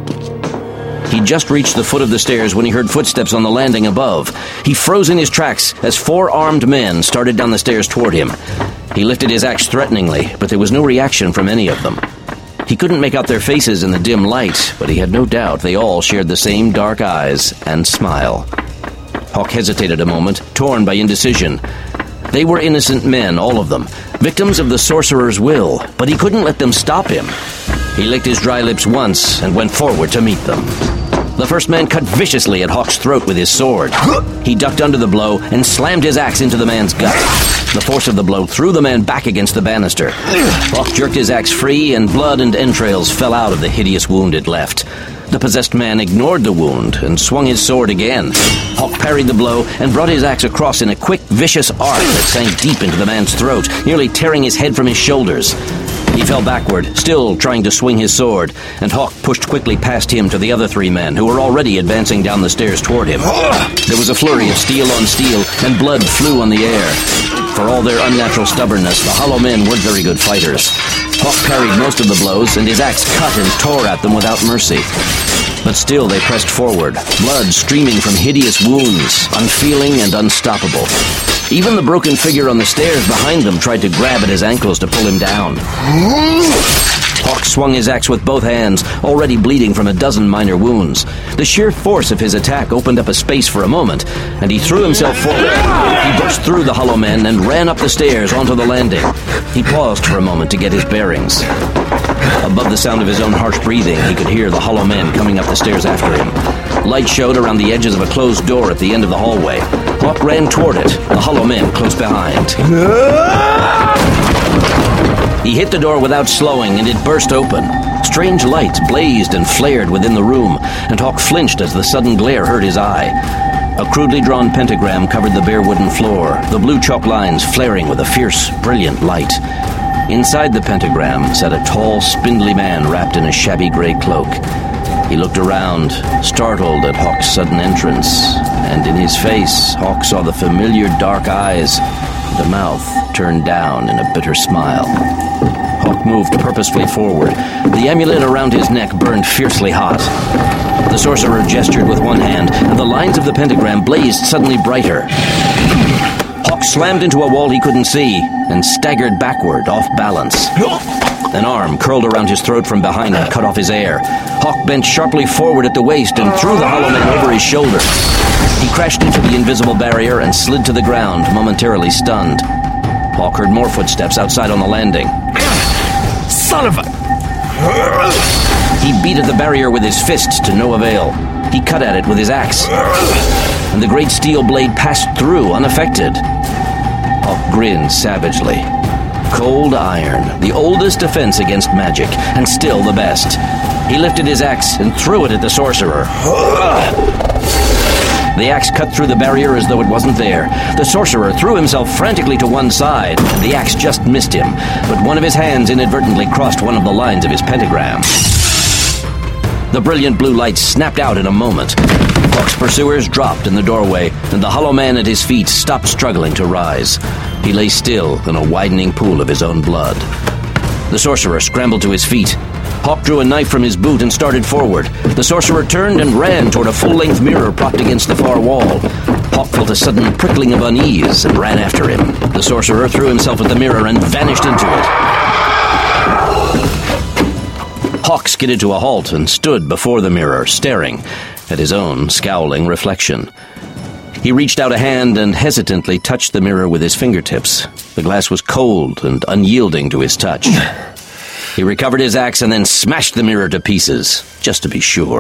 Speaker 2: He just reached the foot of the stairs when he heard footsteps on the landing above. He froze in his tracks as four armed men started down the stairs toward him. He lifted his axe threateningly, but there was no reaction from any of them. He couldn't make out their faces in the dim light, but he had no doubt they all shared the same dark eyes and smile. Hawk hesitated a moment, torn by indecision. They were innocent men, all of them, victims of the sorcerer's will, but he couldn't let them stop him. He licked his dry lips once and went forward to meet them. The first man cut viciously at Hawk's throat with his sword. He ducked under the blow and slammed his axe into the man's gut. The force of the blow threw the man back against the banister. Hawk jerked his axe free, and blood and entrails fell out of the hideous wound it left. The possessed man ignored the wound and swung his sword again. Hawk parried the blow and brought his axe across in a quick, vicious arc that sank deep into the man's throat, nearly tearing his head from his shoulders. He fell backward, still trying to swing his sword, and Hawk pushed quickly past him to the other three men, who were already advancing down the stairs toward him. There was a flurry of steel on steel, and blood flew on the air. For all their unnatural stubbornness, the Hollow Men weren't very good fighters. Hawk parried most of the blows, and his axe cut and tore at them without mercy. But still they pressed forward, blood streaming from hideous wounds, unfeeling and unstoppable. Even the broken figure on the stairs behind them tried to grab at his ankles to pull him down. Hawk swung his axe with both hands, already bleeding from a dozen minor wounds. The sheer force of his attack opened up a space for a moment, and he threw himself forward. He burst through the Hollow Men and ran up the stairs onto the landing. He paused for a moment to get his bearings. Above the sound of his own harsh breathing, he could hear the Hollow Men coming up the stairs after him. Light showed around the edges of a closed door at the end of the hallway. Hawk ran toward it, the Hollow Men close behind. He hit the door without slowing, and it burst open. Strange lights blazed and flared within the room, and Hawk flinched as the sudden glare hurt his eye. A crudely drawn pentagram covered the bare wooden floor, the blue chalk lines flaring with a fierce, brilliant light. Inside the pentagram sat a tall, spindly man wrapped in a shabby gray cloak. He looked around, startled at Hawk's sudden entrance, and in his face, Hawk saw the familiar dark eyes, and a mouth turned down in a bitter smile. Hawk moved purposefully forward. The amulet around his neck burned fiercely hot. The sorcerer gestured with one hand, and the lines of the pentagram blazed suddenly brighter. Hawk slammed into a wall he couldn't see, and staggered backward, off balance. An arm curled around his throat from behind and cut off his air. Hawk bent sharply forward at the waist and threw the Hollow Man over his shoulder. He crashed into the invisible barrier and slid to the ground, momentarily stunned. Hawk heard more footsteps outside on the landing.
Speaker 4: Son of a...
Speaker 2: He beat at the barrier with his fists to no avail. He cut at it with his axe, and the great steel blade passed through unaffected. Hawk grinned savagely. Cold iron, the oldest defense against magic, and still the best. He lifted his axe and threw it at the sorcerer. The axe cut through the barrier as though it wasn't there. The sorcerer threw himself frantically to one side, and the axe just missed him, but one of his hands inadvertently crossed one of the lines of his pentagram. The brilliant blue light snapped out in a moment. Hawk's pursuers dropped in the doorway, and the Hollow Man at his feet stopped struggling to rise. He lay still in a widening pool of his own blood. The sorcerer scrambled to his feet. Hawk drew a knife from his boot and started forward. The sorcerer turned and ran toward a full-length mirror propped against the far wall. Hawk felt a sudden prickling of unease and ran after him. The sorcerer threw himself at the mirror and vanished into it. Hawk skidded to a halt and stood before the mirror, staring at his own scowling reflection. He reached out a hand and hesitantly touched the mirror with his fingertips. The glass was cold and unyielding to his touch. He recovered his axe and then smashed the mirror to pieces, just to be sure.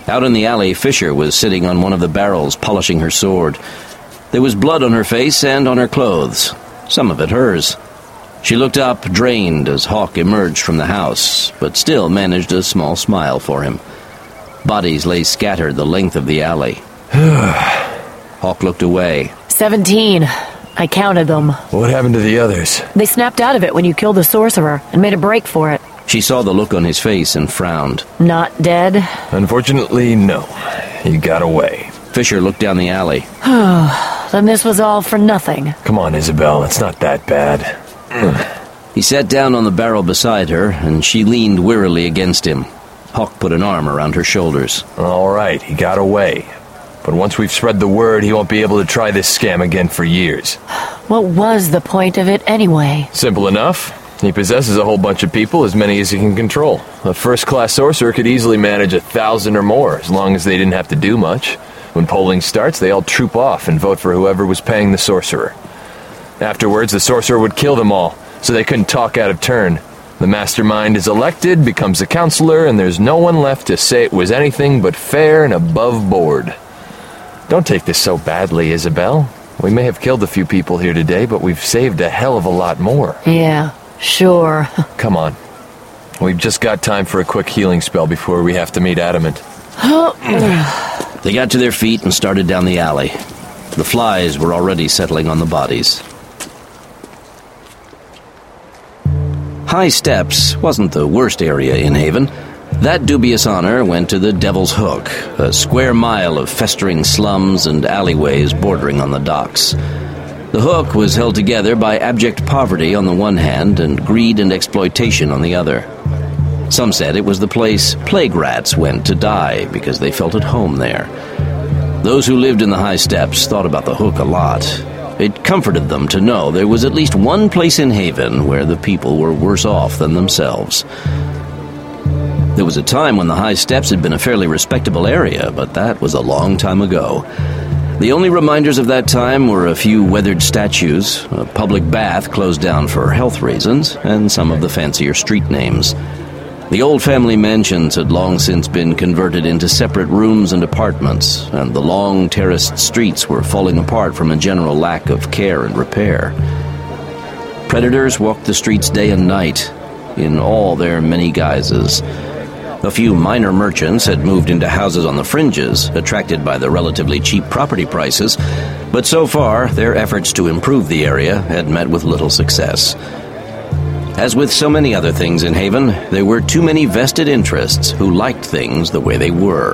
Speaker 2: Out in the alley, Fisher was sitting on one of the barrels, polishing her sword. There was blood on her face and on her clothes, some of it hers. She looked up, drained, as Hawk emerged from the house, but still managed a small smile for him. Bodies lay scattered the length of the alley. Hawk looked away.
Speaker 3: Seventeen. I counted them.
Speaker 4: What happened to the others?
Speaker 3: They snapped out of it when you killed the sorcerer and made a break for it.
Speaker 2: She saw the look on his face and frowned.
Speaker 3: Not dead?
Speaker 4: Unfortunately, no. He got away.
Speaker 2: Fisher looked down the alley.
Speaker 3: Then this was all for nothing.
Speaker 4: Come on, Isabel. It's not that bad.
Speaker 2: He sat down on the barrel beside her, and she leaned wearily against him. Hawk put an arm around her shoulders.
Speaker 4: All right, he got away. But once we've spread the word, he won't be able to try this scam again for years.
Speaker 3: What was the point of it anyway?
Speaker 4: Simple enough. He possesses a whole bunch of people, as many as he can control. A first-class sorcerer could easily manage a thousand or more, as long as they didn't have to do much. When polling starts, they all troop off and vote for whoever was paying the sorcerer. Afterwards, the sorcerer would kill them all, so they couldn't talk out of turn. The mastermind is elected, becomes a counselor, and there's no one left to say it was anything but fair and above board. Don't take this so badly, Isabel. We may have killed a few people here today, but we've saved a hell of a lot more.
Speaker 3: Yeah, sure.
Speaker 4: Come on. We've just got time for a quick healing spell before we have to meet Adamant.
Speaker 2: They got to their feet and started down the alley. The flies were already settling on the bodies. High Steps wasn't the worst area in Haven. That dubious honor went to the Devil's Hook, a square mile of festering slums and alleyways bordering on the docks. The Hook was held together by abject poverty on the one hand and greed and exploitation on the other. Some said it was the place plague rats went to die because they felt at home there. Those who lived in the High Steps thought about the Hook a lot. It comforted them to know there was at least one place in Haven where the people were worse off than themselves. There was a time when the High Steps had been a fairly respectable area, but that was a long time ago. The only reminders of that time were a few weathered statues, a public bath closed down for health reasons, and some of the fancier street names. The old family mansions had long since been converted into separate rooms and apartments, and the long terraced streets were falling apart from a general lack of care and repair. Predators walked the streets day and night, in all their many guises. A few minor merchants had moved into houses on the fringes, attracted by the relatively cheap property prices, but so far their efforts to improve the area had met with little success. As with so many other things in Haven, there were too many vested interests who liked things the way they were.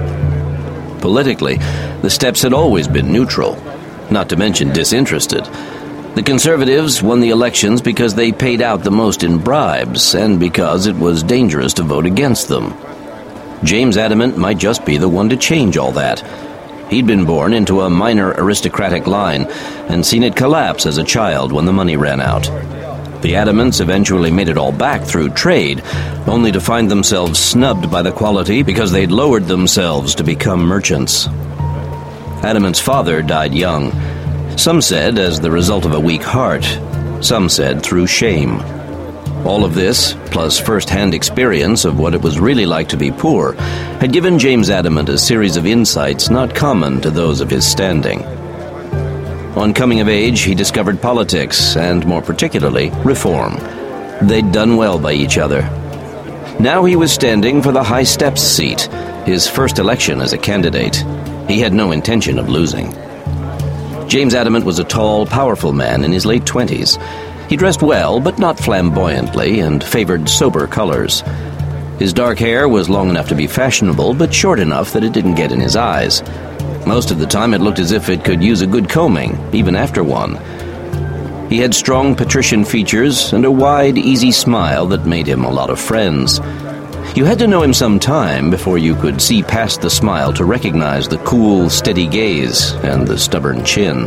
Speaker 2: Politically, the Steps had always been neutral, not to mention disinterested. The Conservatives won the elections because they paid out the most in bribes, and because it was dangerous to vote against them. James Adamant might just be the one to change all that. He'd been born into a minor aristocratic line, and seen it collapse as a child when the money ran out. The Adamants eventually made it all back through trade, only to find themselves snubbed by the quality because they'd lowered themselves to become merchants. Adamant's father died young. Some said as the result of a weak heart. Some said through shame. All of this, plus first-hand experience of what it was really like to be poor, had given James Adamant a series of insights not common to those of his standing. On coming of age, he discovered politics, and more particularly, reform. They'd done well by each other. Now he was standing for the High Steps seat, his first election as a candidate. He had no intention of losing. James Adamant was a tall, powerful man in his late twenties. He dressed well, but not flamboyantly, and favored sober colors. His dark hair was long enough to be fashionable, but short enough that it didn't get in his eyes. Most of the time it looked as if it could use a good combing, even after one. He had strong patrician features and a wide, easy smile that made him a lot of friends. You had to know him some time before you could see past the smile to recognize the cool, steady gaze and the stubborn chin.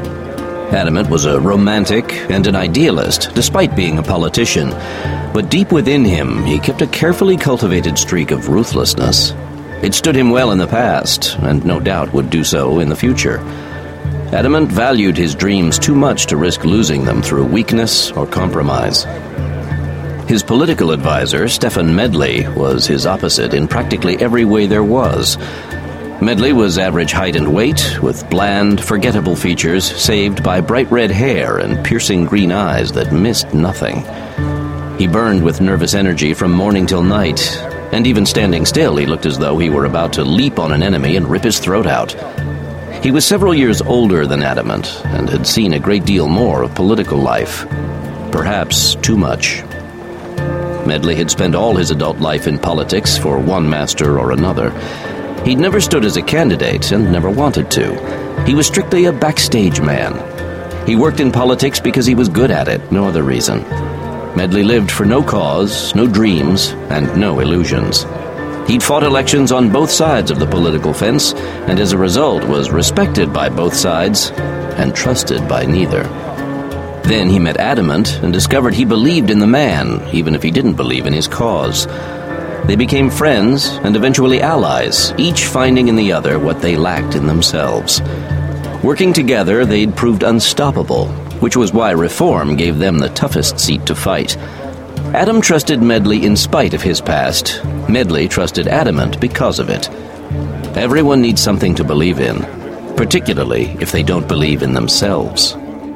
Speaker 2: Adamant was a romantic and an idealist, despite being a politician. But deep within him, he kept a carefully cultivated streak of ruthlessness. It stood him well in the past, and no doubt would do so in the future. Adamant valued his dreams too much to risk losing them through weakness or compromise. His political advisor, Stephen Medley, was his opposite in practically every way there was. Medley was average height and weight, with bland, forgettable features saved by bright red hair and piercing green eyes that missed nothing. He burned with nervous energy from morning till night, and even standing still, he looked as though he were about to leap on an enemy and rip his throat out. He was several years older than Adamant, and had seen a great deal more of political life. Perhaps too much. Medley had spent all his adult life in politics for one master or another. He'd never stood as a candidate, and never wanted to. He was strictly a backstage man. He worked in politics because he was good at it, no other reason. Medley lived for no cause, no dreams, and no illusions. He'd fought elections on both sides of the political fence, and as a result was respected by both sides, and trusted by neither. Then he met Adamant and discovered he believed in the man, even if he didn't believe in his cause. They became friends and eventually allies, each finding in the other what they lacked in themselves. Working together, they'd proved unstoppable, which was why reform gave them the toughest seat to fight. Adam trusted Medley in spite of his past. Medley trusted Adamant because of it. Everyone needs something to believe in, particularly if they don't believe in themselves.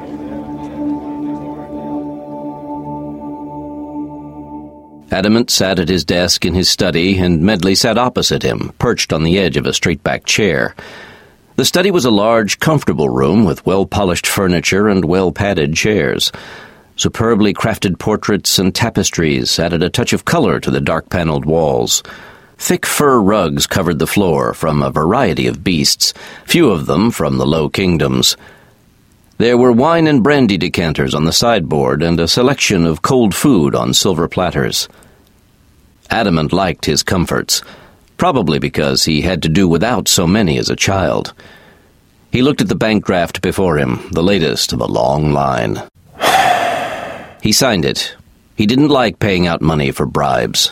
Speaker 2: Adamant sat at his desk in his study, and Medley sat opposite him, perched on the edge of a straight-back chair. The study was a large, comfortable room with well-polished furniture and well-padded chairs. Superbly crafted portraits and tapestries added a touch of color to the dark-paneled walls. Thick fur rugs covered the floor from a variety of beasts, few of them from the Low Kingdoms. There were wine and brandy decanters on the sideboard and a selection of cold food on silver platters. Adamant liked his comforts, probably because he had to do without so many as a child. He looked at the bank draft before him, the latest of a long line. He signed it. He didn't like paying out money for bribes.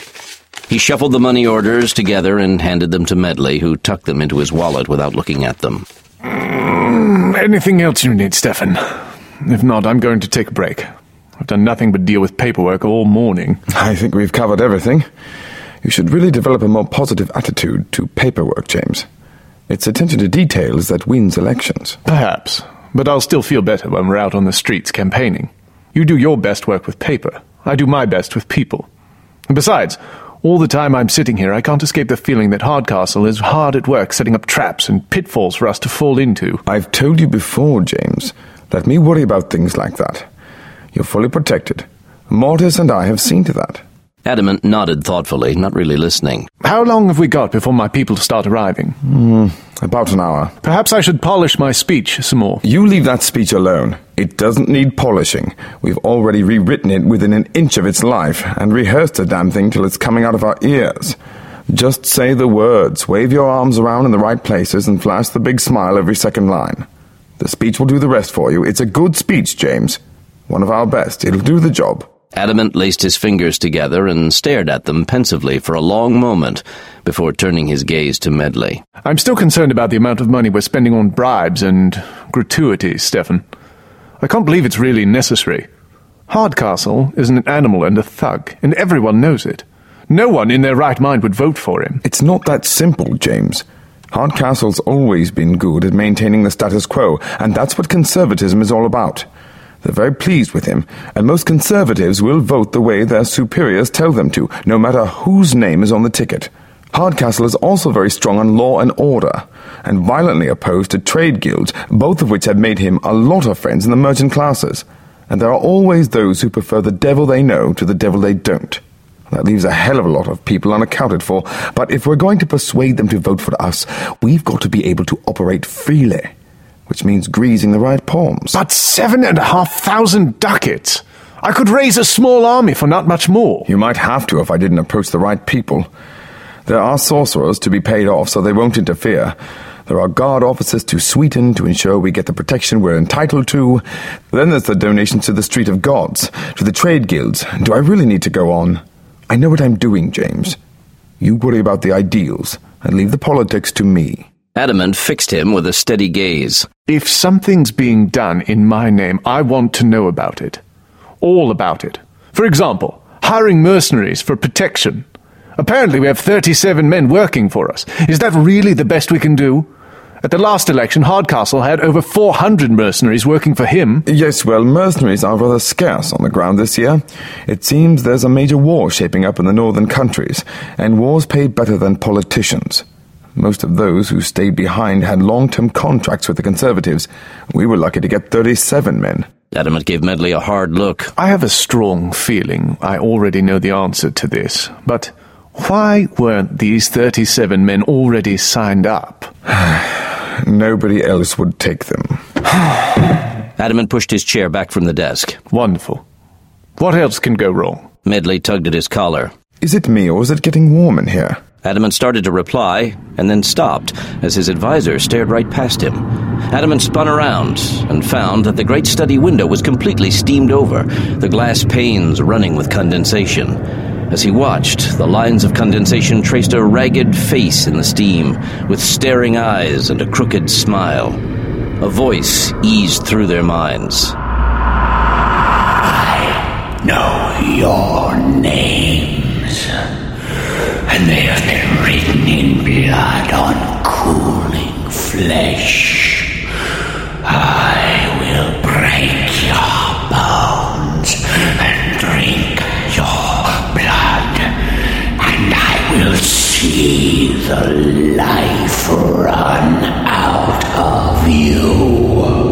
Speaker 2: He shuffled the money orders together and handed them to Medley, who tucked them into his wallet without looking at them.
Speaker 6: Mm, anything else you need, Stefan? If not, I'm going to take a break. I've done nothing but deal with paperwork all morning.
Speaker 7: I think we've covered everything. You should really develop a more positive attitude to paperwork, James. It's attention to details that wins elections.
Speaker 6: Perhaps, but I'll still feel better when we're out on the streets campaigning. You do your best work with paper. I do my best with people. And besides, all the time I'm sitting here, I can't escape the feeling that Hardcastle is hard at work setting up traps and pitfalls for us to fall into.
Speaker 7: I've told you before, James. Let me worry about things like that. You're fully protected. Mortis and I have seen to that.
Speaker 2: Adamant nodded thoughtfully, not really listening.
Speaker 6: How long have we got before my people start arriving?
Speaker 7: Mm, about an hour.
Speaker 6: Perhaps I should polish my speech some more.
Speaker 7: You leave that speech alone. It doesn't need polishing. We've already rewritten it within an inch of its life, and rehearsed the damn thing till it's coming out of our ears. Just say the words, wave your arms around in the right places, and flash the big smile every second line. The speech will do the rest for you. It's a good speech, James. One of our best. It'll do the job.
Speaker 2: Adamant laced his fingers together and stared at them pensively for a long moment before turning his gaze to Medley.
Speaker 6: I'm still concerned about the amount of money we're spending on bribes and gratuities, Stefan. I can't believe it's really necessary. Hardcastle is an animal and a thug, and everyone knows it. No one in their right mind would vote for him.
Speaker 7: It's not that simple, James. Hardcastle's always been good at maintaining the status quo, and that's what conservatism is all about. They're very pleased with him, and most conservatives will vote the way their superiors tell them to, no matter whose name is on the ticket. Hardcastle is also very strong on law and order, and violently opposed to trade guilds, both of which have made him a lot of friends in the merchant classes. And there are always those who prefer the devil they know to the devil they don't. That leaves a hell of a lot of people unaccounted for, but if we're going to persuade them to vote for us, we've got to be able to operate freely. Which means greasing the right palms.
Speaker 6: But seven and a half thousand ducats! I could raise a small army for not much more.
Speaker 7: You might have to if I didn't approach the right people. There are sorcerers to be paid off so they won't interfere. There are guard officers to sweeten to ensure we get the protection we're entitled to. Then there's the donations to the Street of Gods, to the trade guilds. Do I really need to go on? I know what I'm doing, James. You worry about the ideals and leave the politics to me.
Speaker 2: Adamant fixed him with a steady gaze.
Speaker 6: If something's being done in my name, I want to know about it. All about it. For example, hiring mercenaries for protection. Apparently we have thirty-seven men working for us. Is that really the best we can do? At the last election, Hardcastle had over four hundred mercenaries working for him.
Speaker 7: Yes, well, mercenaries are rather scarce on the ground this year. It seems there's a major war shaping up in the northern countries, and wars pay better than politicians. Most of those who stayed behind had long-term contracts with the Conservatives. We were lucky to get thirty-seven men.
Speaker 2: Adamant gave Medley a hard look.
Speaker 6: I have a strong feeling I already know the answer to this, but why weren't these thirty-seven men already signed up?
Speaker 7: Nobody else would take them.
Speaker 2: Adamant pushed his chair back from the desk.
Speaker 6: Wonderful. What else can go wrong?
Speaker 2: Medley tugged at his collar.
Speaker 7: Is it me, or is it getting warm in here?
Speaker 2: Adamant started to reply, and then stopped, as his advisor stared right past him. Adamant spun around, and found that the great study window was completely steamed over, the glass panes running with condensation. As he watched, the lines of condensation traced a ragged face in the steam, with staring eyes and a crooked smile. A voice eased through their minds.
Speaker 8: I know your names, and they have been written in blood on cooling flesh. I will break your bones and drink your blood, and I will see the life run out of you.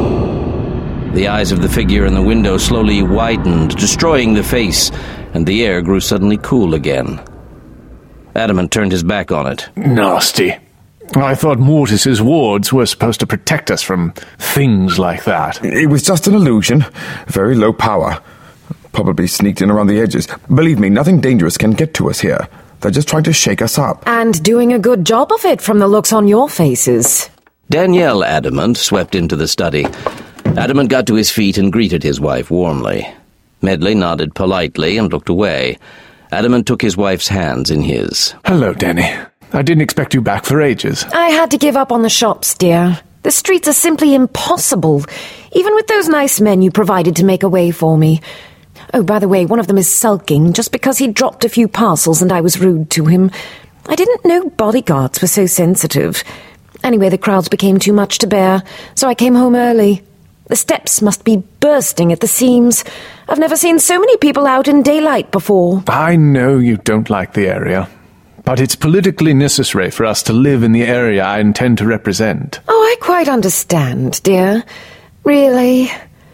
Speaker 2: The eyes of the figure in the window slowly widened, destroying the face, and the air grew suddenly cool again. Adamant turned his back on it.
Speaker 6: Nasty. I thought Mortis's wards were supposed to protect us from things like that.
Speaker 7: It was just an illusion. Very low power. Probably sneaked in around the edges. Believe me, nothing dangerous can get to us here. They're just trying to shake us up.
Speaker 9: And doing a good job of it from the looks on your faces.
Speaker 2: Danielle Adamant swept into the study. Adamant got to his feet and greeted his wife warmly. Medley nodded politely and looked away. Adamant took his wife's hands in his.
Speaker 6: Hello, Danny. I didn't expect you back for ages.
Speaker 9: I had to give up on the shops, dear. The streets are simply impossible, even with those nice men you provided to make a way for me. Oh, by the way, one of them is sulking just because he dropped a few parcels and I was rude to him. I didn't know bodyguards were so sensitive. Anyway, the crowds became too much to bear, so I came home early. The steps must be bursting at the seams. I've never seen so many people out in daylight before.
Speaker 6: I know you don't like the area, but it's politically necessary for us to live in the area I intend to represent.
Speaker 9: Oh, I quite understand, dear. Really.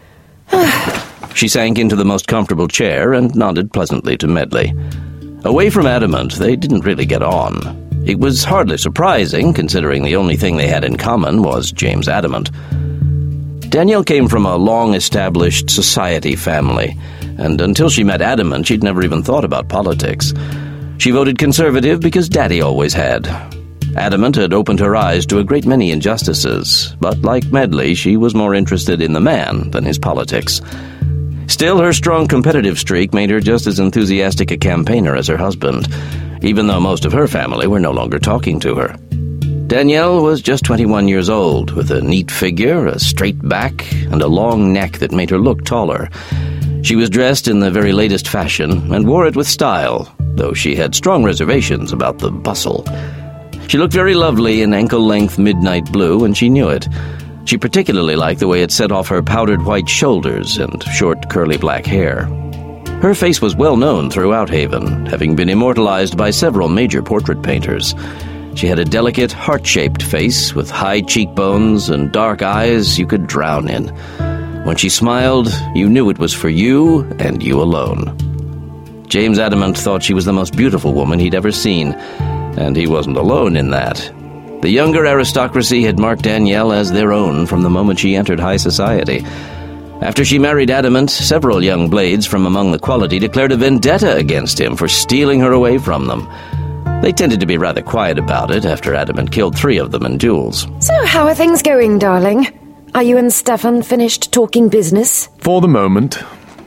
Speaker 2: She sank into the most comfortable chair and nodded pleasantly to Medley. Away from Adamant, they didn't really get on. It was hardly surprising, considering the only thing they had in common was James Adamant. Danielle came from a long-established society family, and until she met Adamant, she'd never even thought about politics. She voted Conservative because Daddy always had. Adamant had opened her eyes to a great many injustices, but like Medley, she was more interested in the man than his politics. Still, her strong competitive streak made her just as enthusiastic a campaigner as her husband, even though most of her family were no longer talking to her. Danielle was just twenty-one years old, with a neat figure, a straight back, and a long neck that made her look taller. She was dressed in the very latest fashion, and wore it with style, though she had strong reservations about the bustle. She looked very lovely in ankle-length midnight blue, and she knew it. She particularly liked the way it set off her powdered white shoulders and short curly black hair. Her face was well known throughout Haven, having been immortalized by several major portrait painters. She had a delicate, heart-shaped face with high cheekbones and dark eyes you could drown in. When she smiled, you knew it was for you and you alone. James Adamant thought she was the most beautiful woman he'd ever seen, and he wasn't alone in that. The younger aristocracy had marked Danielle as their own from the moment she entered high society. After she married Adamant, several young blades from among the quality declared a vendetta against him for stealing her away from them. They tended to be rather quiet about it after Adamant killed three of them in duels.
Speaker 9: So how are things going, darling? Are you and Stefan finished talking business?
Speaker 6: For the moment.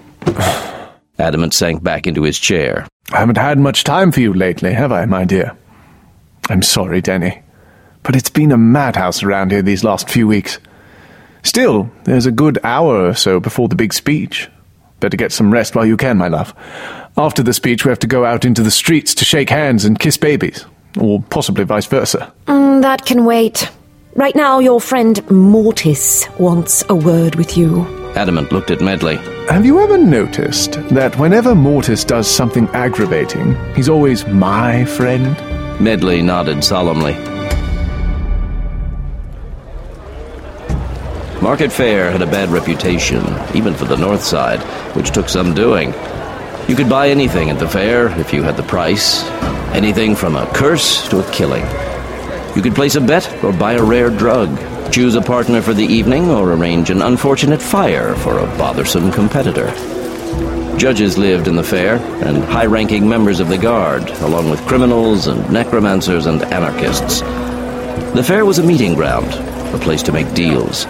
Speaker 2: Adamant sank back into his chair.
Speaker 6: I haven't had much time for you lately, have I, my dear? I'm sorry, Danny, but it's been a madhouse around here these last few weeks. Still, there's a good hour or so before the big speech. Better get some rest while you can, my love. After the speech, we have to go out into the streets to shake hands and kiss babies. Or possibly vice versa.
Speaker 9: Mm, that can wait. Right now, your friend Mortis wants a word with you.
Speaker 2: Adamant looked at Medley.
Speaker 6: Have you ever noticed that whenever Mortis does something aggravating, he's always my friend?
Speaker 2: Medley nodded solemnly. Market Fair had a bad reputation, even for the north side, which took some doing. You could buy anything at the fair if you had the price. Anything from a curse to a killing. You could place a bet or buy a rare drug, choose a partner for the evening, or arrange an unfortunate fire for a bothersome competitor. Judges lived in the fair, and high-ranking members of the guard, along with criminals and necromancers and anarchists. The fair was a meeting ground, a place to make deals.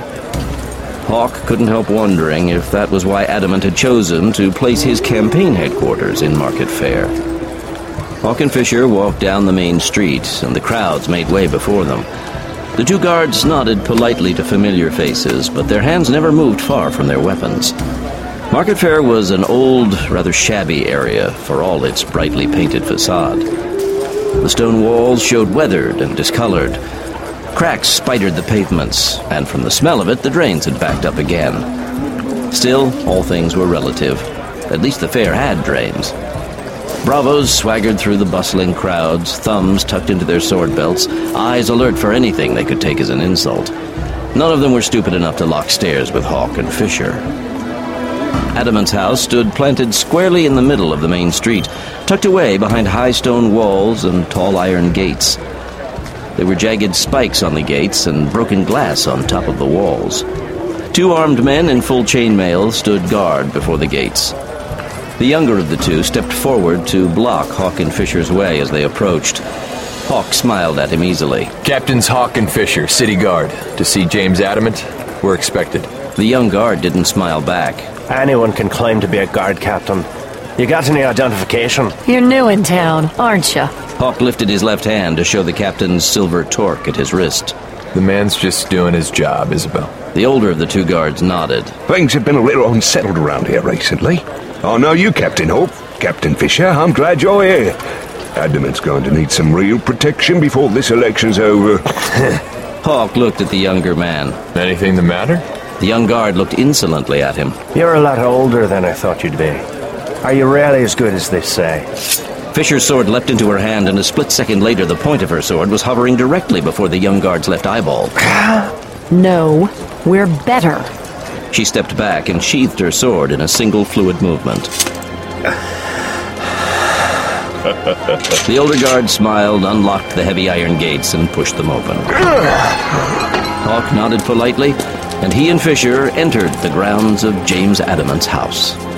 Speaker 2: Hawk couldn't help wondering if that was why Adamant had chosen to place his campaign headquarters in Market Fair. Hawk and Fisher walked down the main street, and the crowds made way before them. The two guards nodded politely to familiar faces, but their hands never moved far from their weapons. Market Fair was an old, rather shabby area for all its brightly painted facade. The stone walls showed weathered and discolored. Cracks spidered the pavements, and from the smell of it, the drains had backed up again. Still, all things were relative. At least the fair had drains. Bravos swaggered through the bustling crowds, thumbs tucked into their sword belts, eyes alert for anything they could take as an insult. None of them were stupid enough to lock stairs with Hawk and Fisher. Adamant's house stood planted squarely in the middle of the main street, tucked away behind high stone walls and tall iron gates. There were jagged spikes on the gates and broken glass on top of the walls. Two armed men in full chainmail stood guard before the gates. The younger of the two stepped forward to block Hawk and Fisher's way as they approached. Hawk smiled at him easily.
Speaker 4: Captains Hawk and Fisher, City Guard. To see James Adamant, we're expected.
Speaker 2: The young guard didn't smile back.
Speaker 10: Anyone can claim to be a guard captain. You got any identification?
Speaker 3: You're new in town, aren't you?
Speaker 2: Hawk lifted his left hand to show the captain's silver torque at his wrist.
Speaker 4: The man's just doing his job, Isabel.
Speaker 2: The older of the two guards nodded.
Speaker 11: Things have been a little unsettled around here recently. I know you, Captain Hope. Captain Fisher, I'm glad you're here. Adamant's going to need some real protection before this election's over.
Speaker 2: Hawk looked at the younger man.
Speaker 4: Anything the matter?
Speaker 2: The young guard looked insolently at him.
Speaker 10: You're a lot older than I thought you'd be. Are you really as good as they say?
Speaker 2: Fisher's sword leapt into her hand, and a split second later the point of her sword was hovering directly before the young guard's left eyeball.
Speaker 3: No, we're better.
Speaker 2: She stepped back and sheathed her sword in a single fluid movement. The older guard smiled, unlocked the heavy iron gates, and pushed them open. Hawk nodded politely, and he and Fisher entered the grounds of James Adamant's house.